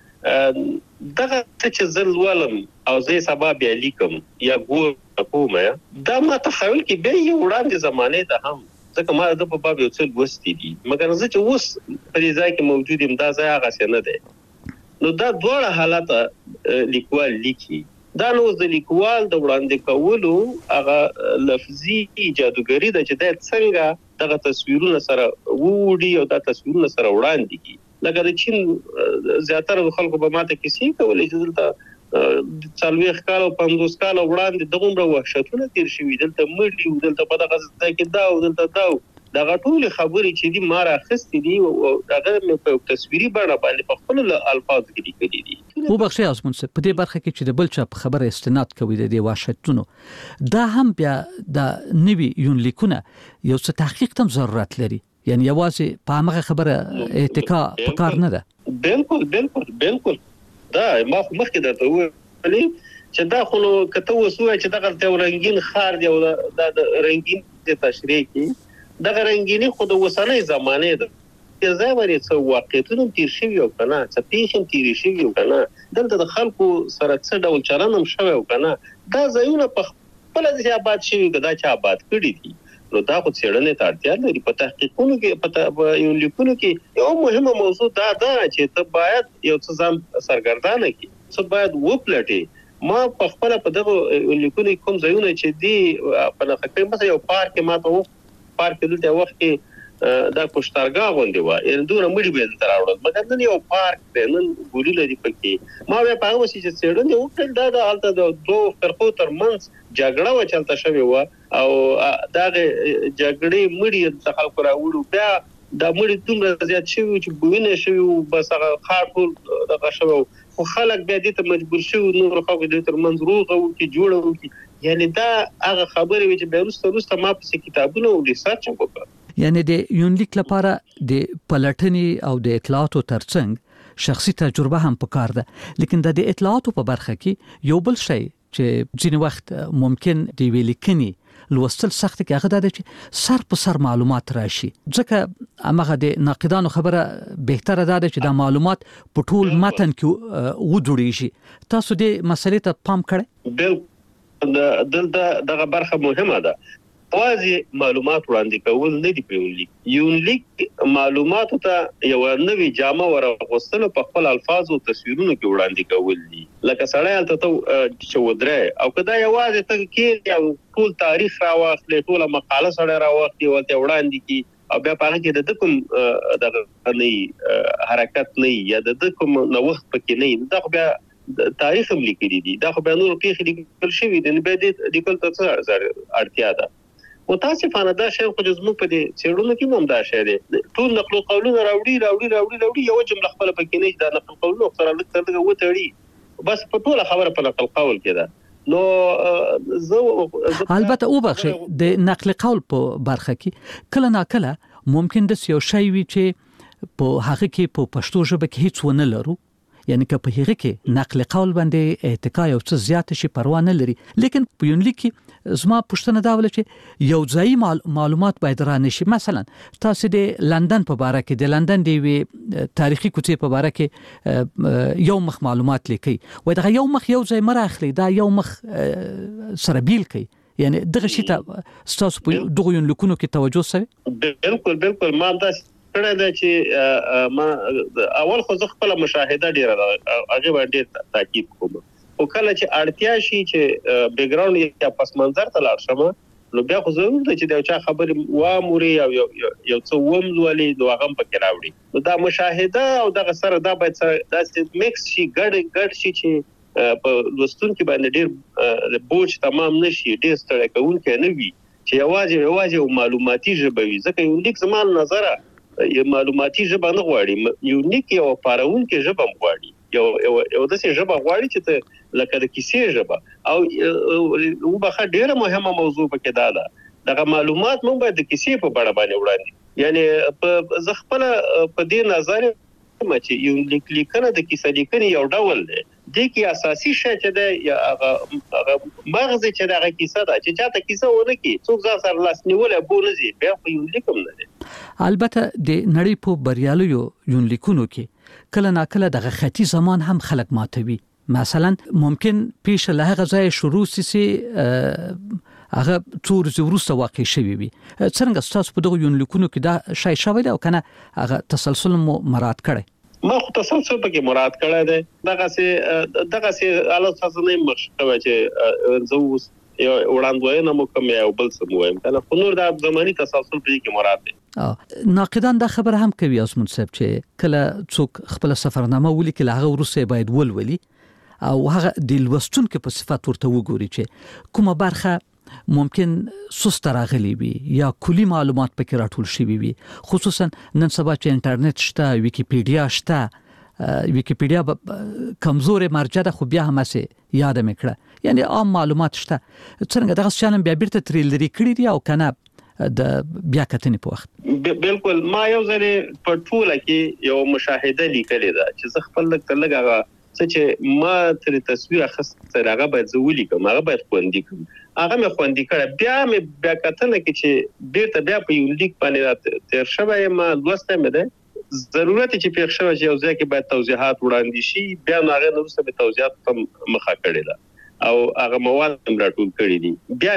R: دغه چې زل ولم او زه سبب بیا لیکم یا ګور کومه دا ما تخیل کې به یو وړاندې زمانه ده هم ځکه ما د په باب یو څه وستې دي مګر زه چې اوس په دې ځای کې موجود یم دا ځای هغه څه نه ده نو دا ډول حالت لیکوال لیکي دا نو د لیکوال د وړاندې کولو هغه لفظي جادوګری ده چې د څنګه دغه تصویرونه سره وړي او دا تصویرونه سره وړاندې کی لکه د چین زیاتره خلکو به ماته کیسې کولې چې دلته څلوېښت کال او پنځوس کال وړاندې دغومره وحشتونه تیر شوي دلته مړي دلته په دغه ځای کې دا او دلته دا دغه ټول خبرې چې دي ما راخستې دي او دغه مې په تصویري بڼه باندې په خپل الفاظ کې لیکلي دي.
Q: خو بخښي آزمون صاحب په دې برخه کې چې د بل چا په خبره استناد کوي د دې وحشتونو دا هم بیا د نوي یون لیکونه یو څه تحقیق تم ضرورت لري یعنی یوازې په هغه خبره اتکا پکار نه ده.
R: بالکل بالکل بالکل دا ما مخکې درته وویل چې دا خو نو کته وسوه چې دغه ته رنگین خار دی او د رنگین د تشریح کې دغه رنگینی خو د وسنۍ زمانه ده چې زاوري څو واقعیتونه تیر شوی او کنه چې پیښم تیر شوی او کنه دلته د خلکو سره څه ډول چلنم شوی او کنه دا ځایونه په خپل د آباد شوی کدا چې آباد کړی دي نو دا خو څېړنې ته اړتیا لري. په تحقیقونو کې په یو لیکونو کې یو مهمه موضوع دا ده چې ته باید یو څه ځان سرګردانه کړې، څه باید وپلټې. ما په خپل په دغه لیکونو کوم ځایونه چې دی په نقطه مثلا یو پارک ما ته و پارک دلته وخت کې دا کوشتارګا غونډه و ان دوه مړي به تر راوړل مګر نن یو پارک دی نن ګوري لري پکې. ما به په هغه وخت چې څېړنې وکړل دا د حالت د دوه فرقو ترمنځ جګړه و چلته شوې و او دغه جګړې مړي د خلکو راوړو بیا دا مړي دومره زیات شوي چې بوینه شوي بس هغه خاط ټول دغه شوی خو خلک بیا دې ته مجبور شوي نور خلکو دې ترمنځ روغه وکړي جوړه وکړي. یعنی دا هغه خبرې وي چې بیا وروسته وروسته ما پسې کتابونه او ریسرچ وکړ.
Q: یعنی د یونلیک لپاره د پلټنې او د اطلاعاتو ترڅنګ شخصي تجربه هم پکار ده، لیکن د اطلاعاتو په برخه کې یو بل شی چې ځینې وخت ممکن د ویلیکنې لوستل سخت کې هغه د چې سر په سر معلومات راشي، ځکه هغه د ناقدانو خبره بهتره ده چې دا معلومات په ټول متن کې وډوړيږي. تاسو د مسلې ته پام کړئ؟
R: بالکل دلته دغه برخه مهمه ده. واځي معلومات وړاندې کول نه دی په یونلیک. یونلیک معلوماتو ته یو نوې جامه ورغوستل په خپل الفاظ او تصویرونو کې وړاندې کول دي. لکه سړی الته ته چې ودره او کدا یوازې ته کې یو ټول تاریخ راوخلې ټول مقاله سره راوخلې او ته وړاندې کی او بیا په هغه کې د کوم دغه نه حرکت نه یا د کوم نو وخت پکې نه دا خو بیا تاریخ هم لیکلي دي، دا خو بیا نور پیښې لیکل شوي دي، به دې لیکل ته څه اړتیا ده. متاسفانه دا شی خو زموږ په دې څېړنو کې هم دا شی دی ټول نقل قولونه راوړي راوړي راوړي راوړي یو جمله خپل پکې نه دا نقل قولونه سره لږ تر لږه وتړي بس په ټول خبره په نقل قول کې ده. نو زه
Q: البته او بخښه د نقل قول په برخه کې کله ناکله ممکن د یو شی وي چې په هغه کې په پښتو ژبه کې هیڅ ونه لرو، یعنی که په هغه کې نقل قول باندې اتکا یو څه زیات شي پروا نه لري، لیکن په یونلیک کې زما پښتنه دا ول چې یو ځای معلومات باید را نشي. مثلا تاسو د لندن په اړه کې د لندن دی وی تاریخي کوڅې په اړه کې یو مخ معلومات لیکي وای دا یو مخ یو ځای مراخلي دا یو مخ سره بیل کوي، یعنی دغه شی ته تاسو په دغه یونلیکونو کې توجه سوي؟
R: بالکل بالکل ما دا کړه دا چې ما اول خو زه خپل مشاهده ډیره هغه باندې تاکید کوم او کله چې اړتیا شي چې بیک ګراوند یا پس منظر ته لاړ شم نو بیا خو ضرور ده چې دا چا خبرې واموري او یو یو څه وملولي نو هغه پکې راوړي. نو دا مشاهده او دغه سره دا باید دا میکس شي ګډ ګډ شي چې په لوستونکو باندې ډیر بوج تمام نشي، ډیر ستړی کوونکی نه وي چې یوازې یوازې معلوماتي ژبه وي. ځکه یونلیک زموږ نظره یو معلوماتي ژبه نه غواړي، یونلیک یو پارونکې ژبه غواړي، یو یو یو د څه ژبه غواړي چې ته لکه د کیسې ژبه او وبخه ډیره مهمه موضوع پکې دا ده. دغه معلومات موږ باید د کیسې په اړه باندې وړاندې، یعنی په زه خپل په دې نظر ما چې یو لیک لیکنه د کیسې لیکنې یو ډول دی، د کی اساسي شی چې دی یا هغه مغز چې دغه کیسه ده چې چاته کیسه ونه کی څوک ځا سره لاس نیول بولځي بیا په یو لیکم نه دی.
Q: البته د نړۍ په بریالیو یونلیکونو کې کله ناکله دغه خطي زمان هم خلق ماتوي. مثلا ممکن پیش له هغه ځای شروع سي هغه څور زورسته واقع شوی وي. څنګه تاسو په دغه یونلیکونو کې دا شای شوی دی او کنه هغه تسلسل مو مراد کړي؟
R: ما خو تسلسل پکې مراد کړی دی. دغه سي دغه سي حالت څه نه مخکوي چې زو یو وړاندوینه مو کوم یو بل څه مو وایم کنه خو نور د زماني تسلسل پکې مراد دی.
Q: ناقدان دا خبر هم کوي اسمن صاحب چې کله څوک خپل سفرنامه ولیکي هغه ورسره باید ولولي او هغه د لوستونکو په صفات ورته وګوري چې کومه برخه ممکن سست راغلي وي یا کلی معلومات پکې راټول شوي وي، خصوصا نن سبا چې انټرنیټ شته، ویکیپیډیا شته. ویکیپیډیا کمزور مرجع ده خو بیا هم سه یاد مکړه، یعنی عام معلومات شته. څنګه دغه شانم بیا بیرته تریل لري کړی دی او کنه د بیا کتنې په وخت؟
R: بالکل ما یو ځلې په ټوله کې یو مشاهده لیکلې ده چې زه خپل لږ تر لږه څه چې ما تر تصویر اخیست هغه باید زه ولیکم، هغه باید خوندي کړم، هغه مې خوندي کړه. بیا مې بیا کتنه کې چې بیرته بیا په یونلیک باندې تیر شوی ما لوسته مې ده ضرورت چې پیښ شوی چې یو ځای کې باید توضیحات وړاندې شي، بیا هغه نو څه به توضیحات هم مخه کړی ده او هغه مواد هم راټول کړی دي بیا ملي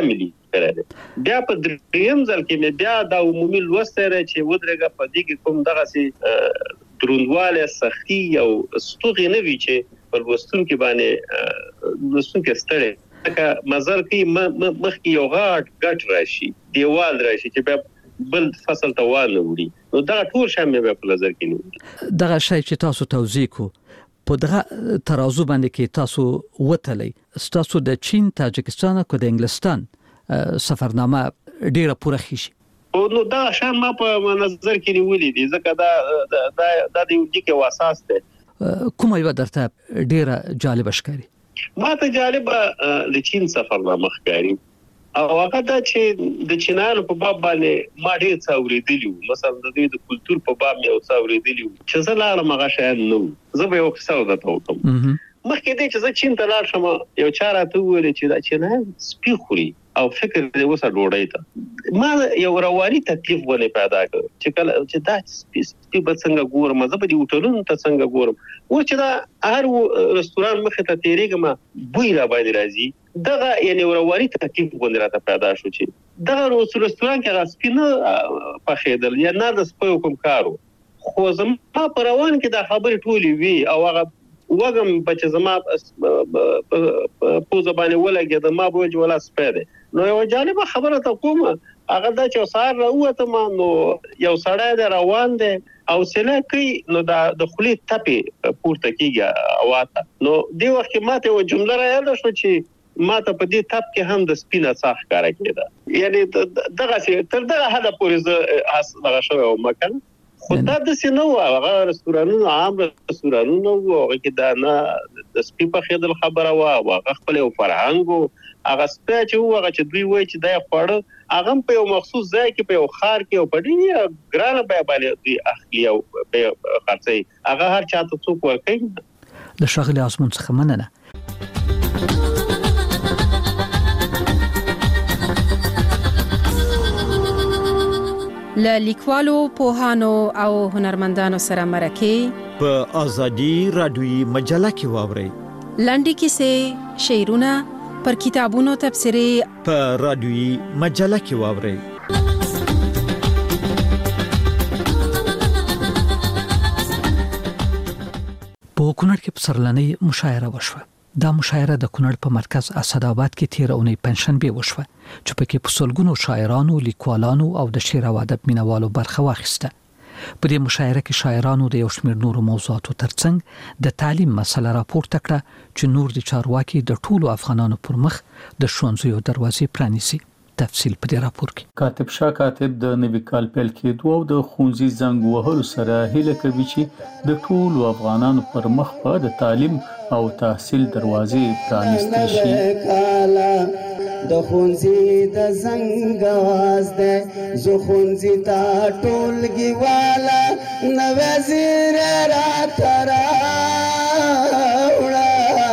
R: کړی دی. بیا په دریم ځل کې مې بیا دا عمومي لوست دی چې ودرېږه په دې کې کوم دغسې دروندوالی سختي او ستوغې نه وي چې په لوستونکي باندې لوستونکی ستړی لکه مزل کوي مخکې یو غټ ګټ راشي دیوال راشي چې بیا بل فصل ته وانه وړي. نو دا ټول شی مې په نظر کې نیولي.
Q: دغه شی چې تاسو توضیح کو په دغه ترازو باندې کې تاسو وتلی تاسو د چین، تاجکستان او د انګلستان سفرنامه ډیره پوره خېشي.
R: نو دا شان ما په نظر کې نیولې دي ځکه دا دا د یو ځکه واساس دی.
Q: کومه یو درته ډیره جالب ښکاري؟
R: ما ته جالب د چین سفرنامه ښکاري او هغه دا چې د چینانو په باب باندې ما ډېر څه اورېدلي وو. مثلا د دوی د کلتور په باب مې یو څه اورېدلي وو چې زه لاړم هغه شیان نه وو. زه به یو کیسه درته وکړم. مخکې دی چې زه چین ته لاړ شم یو چا راته وویلې چې دا چینایان سپي خوري او فکر دې وسه ډوډۍ ته. ما یو رواني تکلیف ولې پیدا کړ چې کله چې دا سپي به څنګه ګورم، زه به دې هوټلونو ته څنګه ګورم. اوس چې دا هر رستوران مخې ته تېرېږم بوی را باندې راځي. دغه یعنی رواني تکلیف غوندې راته پیدا شو چې دغه رستوران کې هغه سپي نه پخېدل یا نه د سپیو کوم کار و. خو زما په روان کې دا خبرې ټولې وي او هغه وږم به چې زما پوزه باندې ولګېده ما به ویل چې ولا سپی دی. نو یوه جالبه خبره ته کوم هغه دا چې سهار راووتم نو یو سړی دی روان دی او سیله کوي نو دا د خولې تپې پورته کېږي هوا ته. نو دې وخت کې ما ته یوه جمله رایاده شوه چې ما ته په دې تپ کې هم د سپي نڅا ښکاره کېده. یعنې دغسې تر دغه حده پورې زه دغه شوی وم کنه. خو دا داسې نه وو، هغه رستورانونه عام رستورانونه وو، هغه کې دا نه د سپي پخېدل خبره وه او هغه خپل یو فرهنګ وو. هغه سپی چې وو هغه چې دوی وایي چې دا یې خواړه هغه هم په یو مخصوص ځای کې په یو ښار کې او په ډېره ګرانه بیه باندې دوی اخلي او بیه خرڅوي. هغه هر چا ته څوک ورکوي.
Q: د ښاغلي ازمون څخه مننه.
B: له لیکوالو، پوهانو او هنرمندانو سره مرکې
G: په ازادي رادیویي مجله کې واورئ.
B: لنډې کیسې، شعرونه، پر کتابونو تبصرې
G: په رادیویي مجله کې واورئ.
Q: په کونړ کې پسرلنۍ مشاعره وشوه. دا مشاعره د کونړ په مرکز اسداباد کې تیر اونۍ پنځشنبه وشوه چې پکې په سلګونو شاعرانو، لیکوالانو او د شعر او ادب مینوالو برخه واخیسته. په دې مشاعره کې شاعرانو د یو شمېر نورو موضوعاتو ترڅنګ د تعلیم مسله راپورته کړه چې نور د چارواکي د ټولو افغانانو پر مخ د ښوونځیو دروازې پرانیسي. تفصیل په دې راپور کې.
H: کاتب شاه کاتب د نوي کال پیل کېدو او د ښوونځي زنګ وهلو سره هیله کوي چې د ټولو افغانانو پر مخ په د تعلیم او تحصیل دروازې پرانیستل شي.
T: د ښوونځي د زنګ आवाज ده زه ښوونځي ته ټولګي والا نوې زیره راته راوړه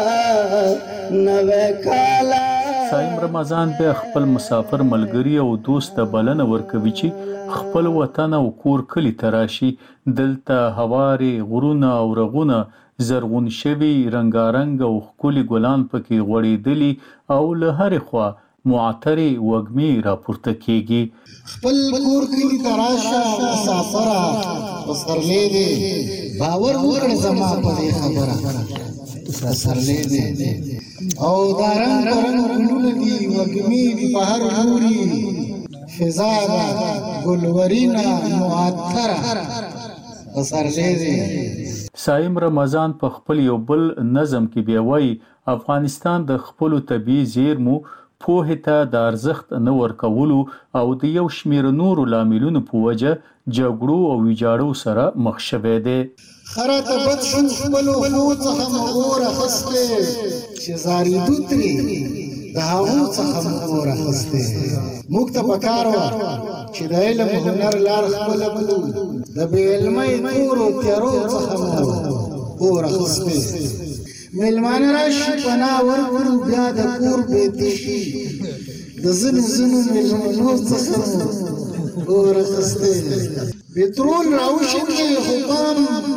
T: نوې کاله.
H: صایم رمضان به خپل مسافر ملګری او دوست ته بلنه ورکوي چې خپل وطن او کور کلی تراشي. دلته هواري غرونه او رغونه زرغون شوي رنگارنګ او ښکلي ګلان پکې غوړېدلي او له هرې خوا معطرې وږمې راپورته کېږي.
J: خپل کور کلی تراشه مسافره پسرلی دی باور وکړه زما په دې خبره پسرلی دی او دا رنګ رنګ ګلونه دي وږمې دي په هر لوري فضا ده ګلورینه معطره پسرلی دی.
H: صایم رمضان په خپل یو بل نظم کې بیا وایي افغانستان د خپلو طبیعي زیرمو پوهې ته د ارزښت نه ورکولو او د یو شمېر نورو لاملونو په وجه جګړو او ویجاړو سره مخ شوی دی.
J: خره ته بد شو خپلو خو څخه مو اور اخیستی چې زارېدو ترې د هغو څخه مو اور اخیستی. موږ ته پکار وه چې د علم او هنر لار خپله کړو د بې علمۍ تورو تیارو څخه مو اور اخیستی. مېلمانه راشي پناه ورکړو بیا د کور بیتي شي د ځینو ځینو مېلمنو څخه مو اور اخیستی. پټرول راوشیږي خو پام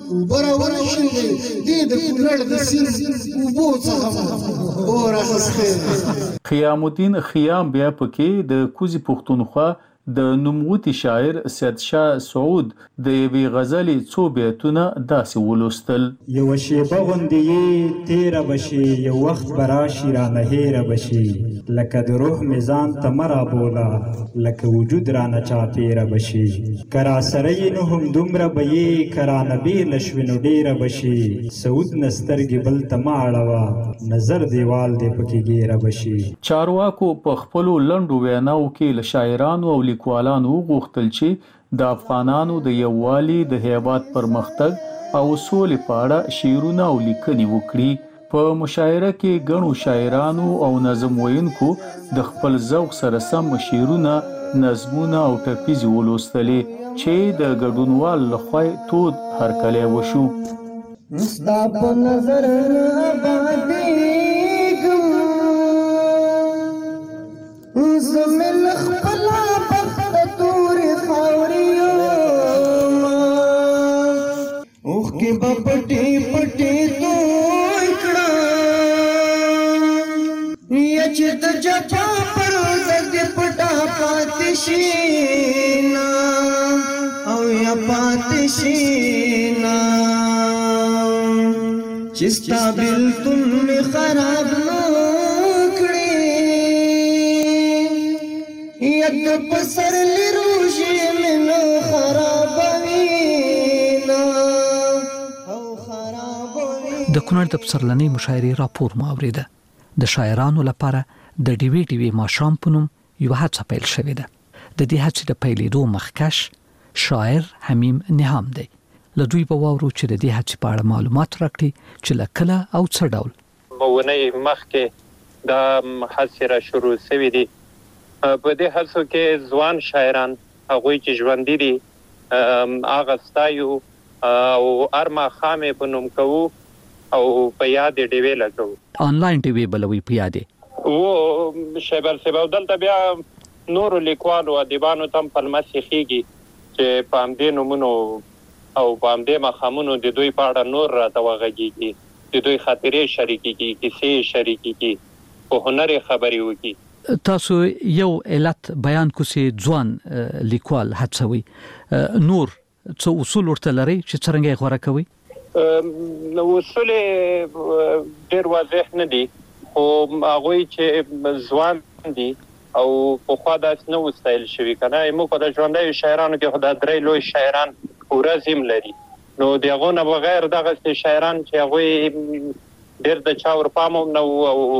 J: وبره ورشي دې د کونړ د سیند اوبو څخه اور اخیستی.
H: خیام الدین خیام بیا پکې د کوزي پښتونخوا د نوموتی شاعر سید شاه سعود د یوې غزلې څو بیتونه داسې ولوستل.
F: یو شیبه غوندې تیره بشي، یو وخت به راشي رانه هیره بشي، لکه د روح میزان ته مه رابوله، لکه وجود رانه چاپیره بشي، که راسره یې نو همدومره به یې، که رانه بېله شوې نو ډېره بشي، سعود نه سترګې بل ته مه اړوه، نظر دیوال دې پکې ګیره بشي.
H: چارواکو په خپلو لنډو ویناو کې له شاعرانو او لیکوالانو وغوښتل چې د افغانانو د یووالي، د هیواد پرمختګ او سولې په اړه شعرونه او لیکنې وکړي. په مشاعره کې ګڼو شاعرانو او نظم ویونکو د خپل ذوق سره سم شعرونه، نظمونه او ټپیزې ولوستلې چې د ګډونوال لخوا تود هرکلی وشو.
T: ستا په نظر آبادېږم، زمې له خپله بخته تورې خاورې یمه، اوښکې به پټې پټې توی کړم، یا چې د جفا پرده دې پټه پاتې شي نه، او یا پاتې شي نه، چې ستا بېلتون مې خراب نه کړي، یا د پسرلي روژې مې نه خرابوي نه، او خرابوي.
Q: د کونړ د پسرلنۍ مشاعرې راپور مو اورېده. د شاعرانو لپاره د ډیوې ډیوې ماښام په نوم یوه هڅه پیل شوې ده. د دې هڅې د پیلېدو مخکش شاعر حمیم نهام دی. له دوی به واورو چې د دې هڅې په اړه معلومات راکړي چې له کله او څه ډول.
U: ونې مخکې دا هڅې را شروع شوې دي. په دې هڅو کې ځوان شاعران هغوی چې ژوندي دي هغه ستایو او هر ماښام یې په نوم کوو او په یاد یې ډیوې لګوو.
Q: آنلاین ډیوې بلوي په یاد
U: و شیبر صاحب او دلته بیا نورو لیکوالو ادیبانو ته هم پلمه سیخېږي چې په همدې نومونو او په همدې ماښامونو د دوی په اړه نور راته وغږېږي، د دوی خاطرې شریکېږي، کیسې شریکېږي، په هنر یې خبرې وکړي.
Q: تاسو یو علت بیان کوسي ځوان لیکوال هڅوي، نور څه اصول ورته لري چې څنګه یې غوړه کوي؟
U: اصول ډېر واضح نه دي، خو هغوی چې ځوان دي او پخوا داسې نه و ستایل شوي که نه، موږ په د ژوندیو شاعرانو کې خو دا درې لوی شاعران ورځ هم لري، نو د هغو نه بغیر دغسې شاعران چې هغوی ډېر د چا ورپام هم نه وو او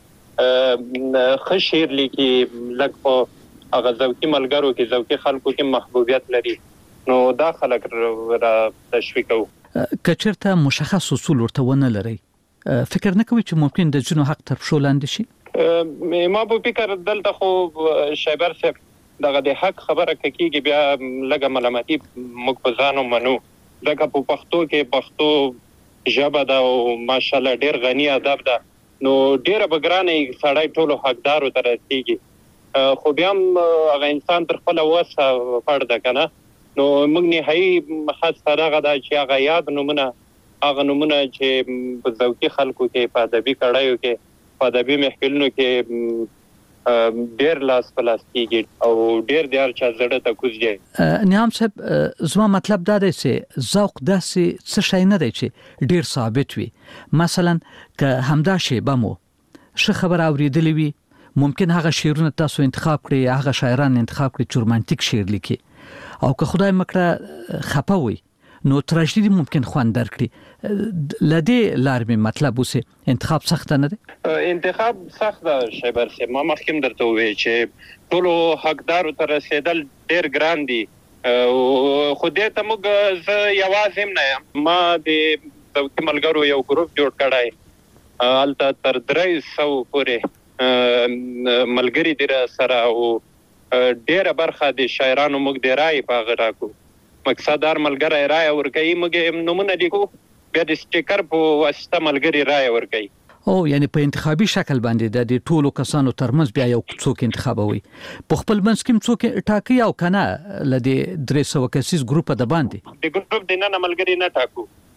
U: ښه شعر لیکي، لږ په هغه ذوقي ملګرو کې ذوقي خلکو کې محبوبیت لري، نو دا خلک را تشویقوو.
Q: که چېرته مشخص اصول ورته ونه لرئ، فکر نه کوئ چې ممکن د ځینو حق تر پښو لاندې شي؟
U: ما په فکر دلته خو شیبر صاحب دغه د حق خبره که کېږي بیا لږه ملامتي موږ په ځان ومنو، ځکه په پښتو کې پښتو ژبه ده او ماشاءالله ډېر غني ادب ده، نو ډېره به ګرانه سړی ټولو حقدارو ته رسېږي، خو بیا هم هغه انسان تر خپله وسه پړ ده که نه، نو موږ نهایي هڅه دغه ده چې هغه یاد نومونه، هغه نومونه چې په ذوقي خلکو کې په ادبي کړیو کې په ادبي محفلونو کې ډېر لاس په لاس کېږي او ډېر د هر چا زړه ته کوز دی.
Q: نهام صاحب، زما مطلب دا دی چې ذوق داسې څه شی نه دی چې ډېر ثابت وي. مثلا که همدا شیبه مو ښه خبره اورېدلې وي، ممکن هغه شعرونه تاسو انتخاب کړئ، هغه شاعران انتخاب کړئ چې رومانتیک شعر لیکي، او که خدای مکړه خفه وي نو تراژیدي ممکن خوند درکړي. لدې لارې مې مطلب اوسه انتخاب سخت نه دی؟
U: انتخاب سخت ده شیبر صاحب، ما مخکې هم درته وویل چې ټولو حقدارو ته رسېدل ډېر ګران دي، خو دې ته موږ زه یوازې هم نه یم، ما د ذوقي ملګرو یو ګروپ جوړ کړی، هلته تر درې سوو پورې ملګري دي راسره او ډېره برخه د شاعرانو موږ د رایې په هغه راکړو. مقصد هر ملګری رایه ورکوي، موږ نومونه لیکو، بیا د سټیکر په واسطه ملګري رایه ورکوي.
Q: او یعنی په انتخابي شکل باندې د دې ټولو کسانو ترمنځ بیا یو څوک انتخابوي، په خپل منځ کې څوک ټاکي او کنه ل دې درې سوه کسیز ګروپ د باندې
U: د ګروپ د نه ملګري نه ټاکو،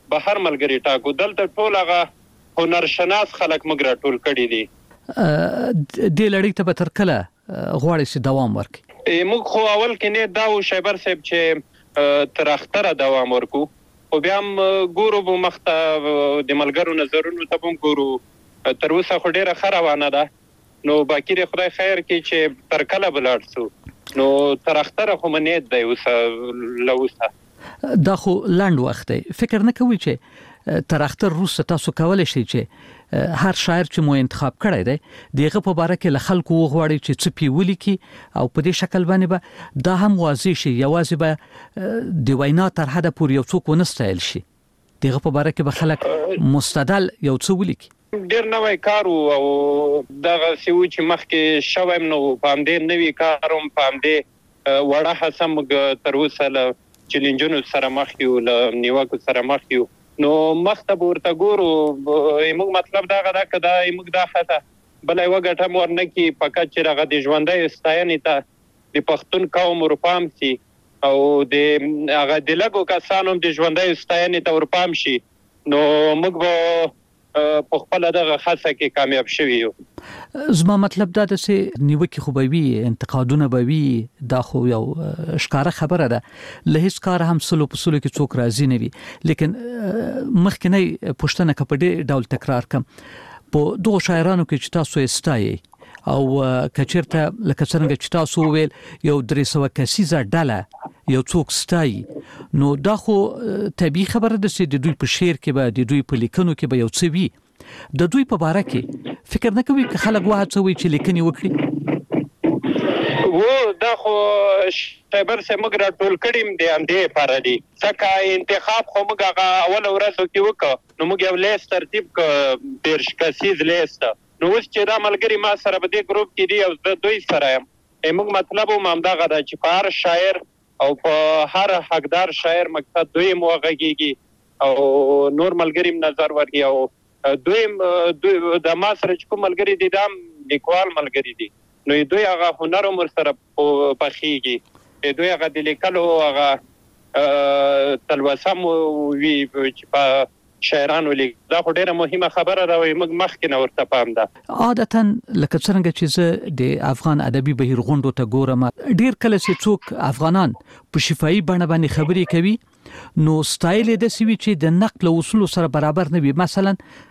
U: بهر ملګری ټاکو. دلته ټول هغه هنرشناس خلک موږ راټول کړي دي.
Q: دې لړۍ ته به تر کله غواړئ چې دوام ورکړي؟
U: موږ خو اول کې نه دا و شیبر صاحب چې تر اختره دوام ورکو، خو بیا هم ګورو به مخته د ملګرو نظرونو ته هم ګورو. تر اوسه خو ډېره ښه روانه ده، نو باقي د خدای خیر کې چې تر کله به لاړ شو، نو تر اختره خو مې نیت دی اوسه له اوسه.
Q: دا خو لنډ وخت دی، فکر نه کوئ چې تر اختر وروسته تاسو کولی شئ چې هر شاعر چې مو انتخاب کړی دی دغه په باره کې له خلکو وغواړئ چې څه پې ولیکي او په دې شکل باندې به دا هم واضح شي، یوازې به د وینا تر حده پورې یو څوک ونه ستایل شي، دغه په باره کې به خلک مستدل یو څه ولیکي.
U: ډېر نوی کار او دغه څه و چې مخکې شوی نو په همدې نوي کار هم په همدې وړه هڅه موږ تر اوسه له چیلنجونو سره مخ یو، له نیوکو سره مخ یو، نو مخته به ورته ګورو. موږ مطلب دغه ده که دا موږ دا هڅه بله یوه ګټه هم ورنه کړي، فقط چې هغه د ژوندیو ستاینې ته د پښتون قوم ورپام شي او د هغه د لږو کسانو هم د ژوندیو ستاینې ته ورپام شي، نو موږ به په خپله دغه هڅه کې کامیاب شوي یو.
Q: زما مطلب دا ده چې نیوکې خو به وي، انتقادونه به وي، دا خو یو ښکاره خبره ده، له هیڅ کاره هم سلو په سلو کې څوک راضي نه وي. لیکن مخکینی پوښتنه که په دې ډول تکرار کړم، په دغو شاعرانو کې چې تاسو یې ستایئ او که چېرته لکه څرنګه چې تاسو وویل یو درې سوه کسیزه ډله یو څوک ستایي، نو دا خو طبیعي خبره ده چې د دوی په شعر کې به د دوی په لیکنو کې به یو څه وي. د دوی په باره کې فکر نه کوي که خلک وهڅوي چې لیکنې وکړي؟
U: و دا خو شیبر صاحب موږ راټول کړي م د همدې لپاره دي، ځکه انتخاب خو موږ هغه اوله ورځو کې وکړو، نو موږ یو لیست ترتیب کړ، دېرش کسیز لیست. نو اوس چې دا ملګري ما سره په دې ګروپ کې دي او زه دوی سره یم، موږ مطلب هم همدغه ده چې په هر شاعر او په هر حقدار شاعر مقصد دوی هم وغږېږي او نور ملګري هم نظر ورکړي، او دوی هم د ما سره چې کوم ملګري دي دا هم لیکوال ملګري دي، نو دوی هغه هنر هم ورسره پخېږي، دوی هغه د لیکلو هغه تلوسه مو وي چې په شاعرانو لیک. دا خو ډېره مهمه خبره ده او موږ مخکې نه ورته پام ده.
Q: عادتا لکه څرنګه چې زه د افغان ادبي بهیر غونډو ته ګورم، ډېر کله چې څوک افغانان په شفاهي بڼه باندې خبرې کوي نو سټایل یې داسې وي چې د نقل اصولو سره برابر نه وي. مثلا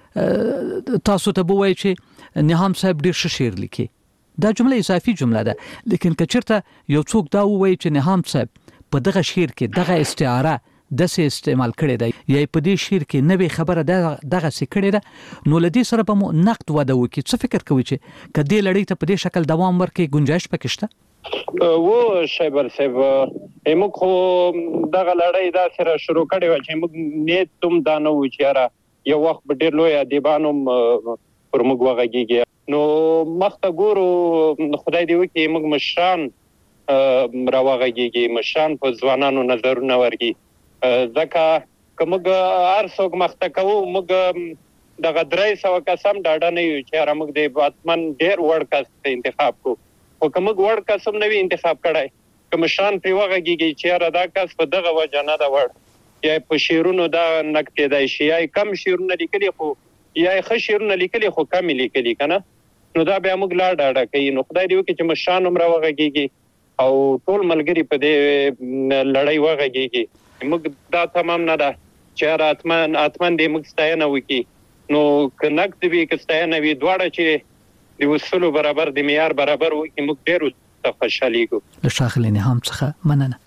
Q: تاسو ته به وایي چې نهام صاحب ډېر ښه شعر لیکي، دا جمله اضافي جمله ده، لیکن که چېرته یو څوک دا ووایي چې نهام صاحب په دغه شعر کې دغه استعاره داسې استعمال کړی دی یا په دې شعر کې نوې خبره دغسې کړې ده، نو له دې سره به مو نقد وده وکړي. څه فکر کوئ چې که دې لړۍ ته په دې شکل دوام ورکړي ګنجایش پکې شته؟
U: و شیبر صاحب موږ خو دغه لړۍ داسې را شروع کړې وه چې موږ نیت هم دا نه و چې یاره یو وخت به ډېر لوی ادیبان هم پر موږ وغږېږي، نو مخته ګورو خدای دې وکړي موږ مشران را وغږېږي، مشران په ځوانانو نظرونه ورکړي، ځکه که موږ هر څوک مخته کوو موږ دغه درې سوه کس هم ډاډه نه یو چې هره موږ د حتما ډېر وړ کس انتخاب کړو، خو که موږ وړ کس هم نه وي انتخاب کړی، که مشران پرې وغږېږي چې یاره دا کس په دغه وجه نه ده وړ، یا په شعرونو دا نقد کېدای شي، یا یې کم شعرونه لیکلي خو یا یې ښه شعرونه لیکلي خو کم یې لیکلي که نه، نو دا بیا موږ لا ډاډه کوي. نو خدای دې وکړي چې مشران هم را وغږېږي او ټول ملګري په دې لړۍ وغږېږي. موږ دا تمام نه ده چې هر اتمن اتمن دې موږ ستاینه وکړي، نو که نقد وي که ستاینه وي دواړه چې د اصولو برابر د معیار برابر وکړي موږ ډېر ورته خوشحالېږو.
Q: له ښاغلي نهام څخه مننه.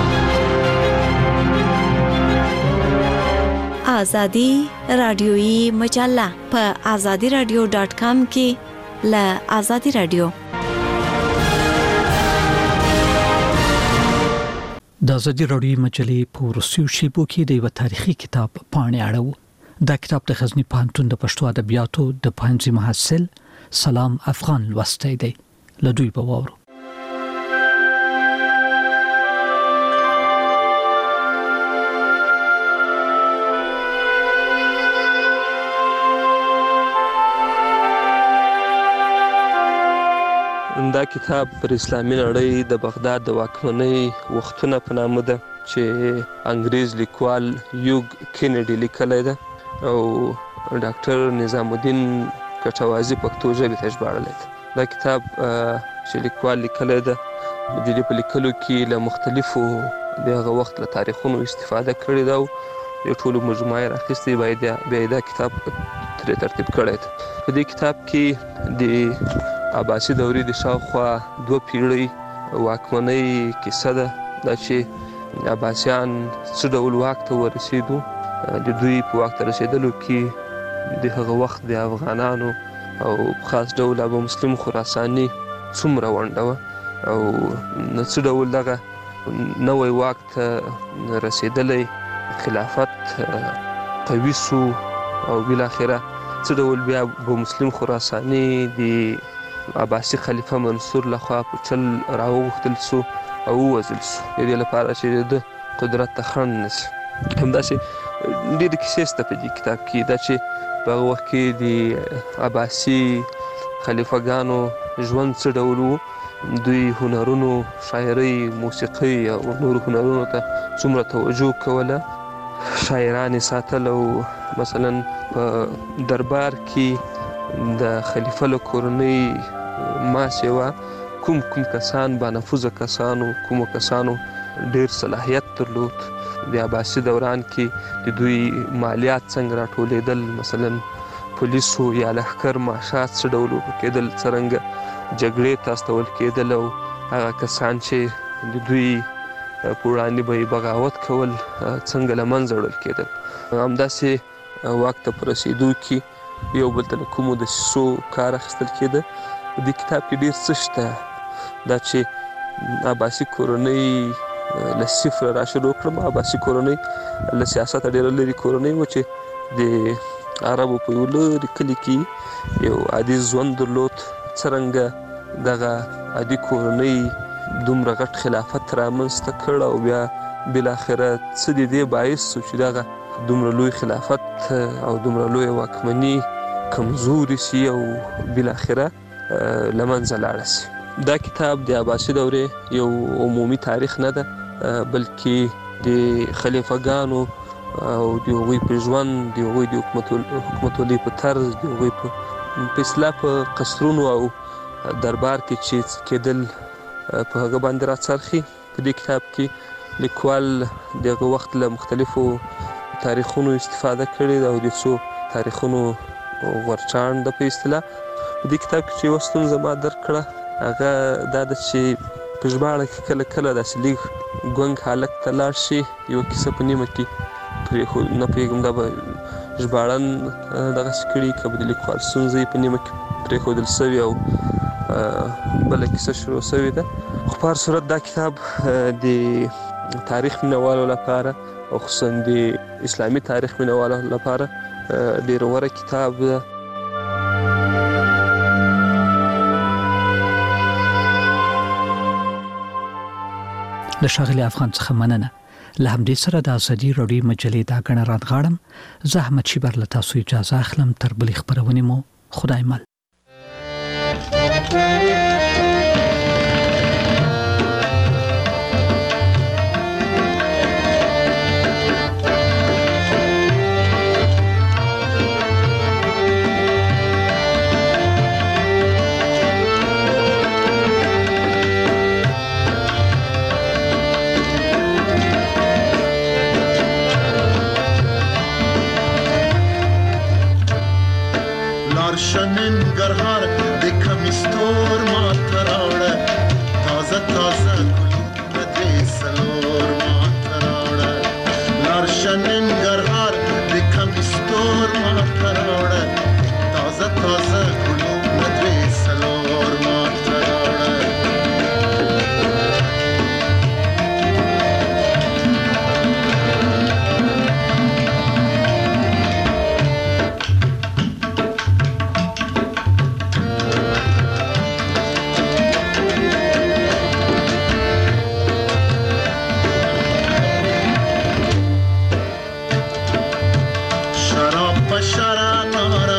X: آزادي رادیویي مجله په آزادي رادیو ډاټ کام کې له آزادي رادیو
Q: د آزادي رادیویي مجلې په وروستیو شیبو کې د یو تاریخي کتاب پاڼې اړوو. دا کتاب د غزنی پوهنتون د پښتو ادبیاتو د پوهنځي محصل سلام افغان لوستی دی. له دوی به واورو.
V: دا کتاب پر اسلامي نړۍ د بغداد د واکمنۍ وختونه په نامه ده چې انګریز لیکوال یوګ کینیډي لیکلی ده او ډاکټر نظام الدین کټوازی پښتو ژبې ته ژباړلی ده. دا کتاب چې لیکوال لیکلی ده د دې په لیکلو کې له مختلفو د هغه وخت له تاریخونو استفاده کړې ده او د ټولو مجموعه یې راخیستې، بیا یې دا کتاب ترې ترتیب کړی ده. په دې کتاب کې د عباسي دورې د شاوخوا دوه پیړۍ واکمنۍ کیسه ده، دا چې عباسیان څه ډول واک ته ورسېدو، د دوی په واک ته رسېدلو کې د هغه وخت د افغانانو او خاص ډول ابو مسلم خراساني څومره ونډه وه او څه ډول دغه نوی واک ته رسېدلی خلافت قوي سو او بالاخره څه ډول بیا ابو مسلم خراساني د عباسي خلیفه منصور لخوا په چل راوغوښتل سو او ووژل سو د دې لپاره چې د قدرت ته خنډ نه سي. همداسې ډېرې کیسې شته په دې کتاب کې، دا چې په هغه وخت کې د عباسي خلیفهګانو ژوند څه ډول و، دوی هنرونو، شاعرۍ، موسیقۍ او نورو هنرونو ته څومره توجه کوله، شاعران یې ساتل او مثلا په دربار کې د خلیفه له کورنۍ ماسې وه، کوم کوم کسان با نفوذه کسانو، کومو کسانو ډېر صلاحیت درلود. د عباسي دوران کې د دوی مالیات څنګه راټولېدل، مثلا پولیسو یا لښکر معاشات څه ډول کېدل، څرنګه جګړې ته استول کېدل او هغه کسان چې د دوی په وړاندې به یې بغاوت کول څنګه له منځه وړل کېدل. همداسې واک ته په رسېدو کې یو بل ته له کومو دسیسو کار اخیستل کېده. په دې کتاب کې ډېر څه شته، دا چې عباسي کورنۍ له صفره را شروع کړم. عباسي کورنۍ له سیاسته ډېره لرې کورنۍ وه چې د عربو په یو لرې کلي کې یو عادي ژوند درلود. څرنګه دغه عادي کورنۍ دومره غټ خلافت رامنځته کړ او بیا بالاخره څه د دې باعث شو چې دغه دومره لوی خلافت او دومره لوی واکمني کمزوري سي او بالاخره له منځه لاړه سي. دا کتاب د عباسي دورې یو عمومي تاریخ نه ده، بلکې د خلیفهګانو او د هغوی په ژوند، د هغوی د حکومتولۍ په طرز، د هغوی په اصطلاح په قصرونو او دربار کې چې کېدل په هغه باندې راڅرخي. په دې کتاب کې لیکوال د هغه وخت له مختلفو تاریخونو استفاده کړې ده او د څو تاریخونو غورچاڼ ده په اصطلاح. په دې کتاب کې چې یوه ستونزه ما درک کړه هغه دا ده چې په ژباړه کې کله کله داسې لږ ګونګ حالت ته لاړ شي، یوه کیسه په نیمه کې پرېښود، نه پوهېږم دا به ژباړن دغسې کړي که به د لیکوال ستونزه یې په نیمه کې پرېښودل سوي او بله کیسه شروع سوې ده. خو په هر صورت دا کتاب د تاریخ مینهوالو لپاره او خصوصا د اسلامي تاریخ مینهوالو لپاره ډېر غوره کتاب ده.
Q: له ښاغلي افغان څخه مننه. له همدې سره د ازادي راډیو مجلې دا ګڼه رانغاړم. زه احمد شیبر له تاسو اجازه اخلم. تر بلې خپرونې مو خدای مل.
I: ننګرهار د کمیستور ما تراوړه تازه تازه ګلونه دې سلور ما تراوړه لارشه ننګرهار د کمیستور ما تراوړه تازه تازه ګلونه دې سلور ما تراوړه شراب بشرا نارا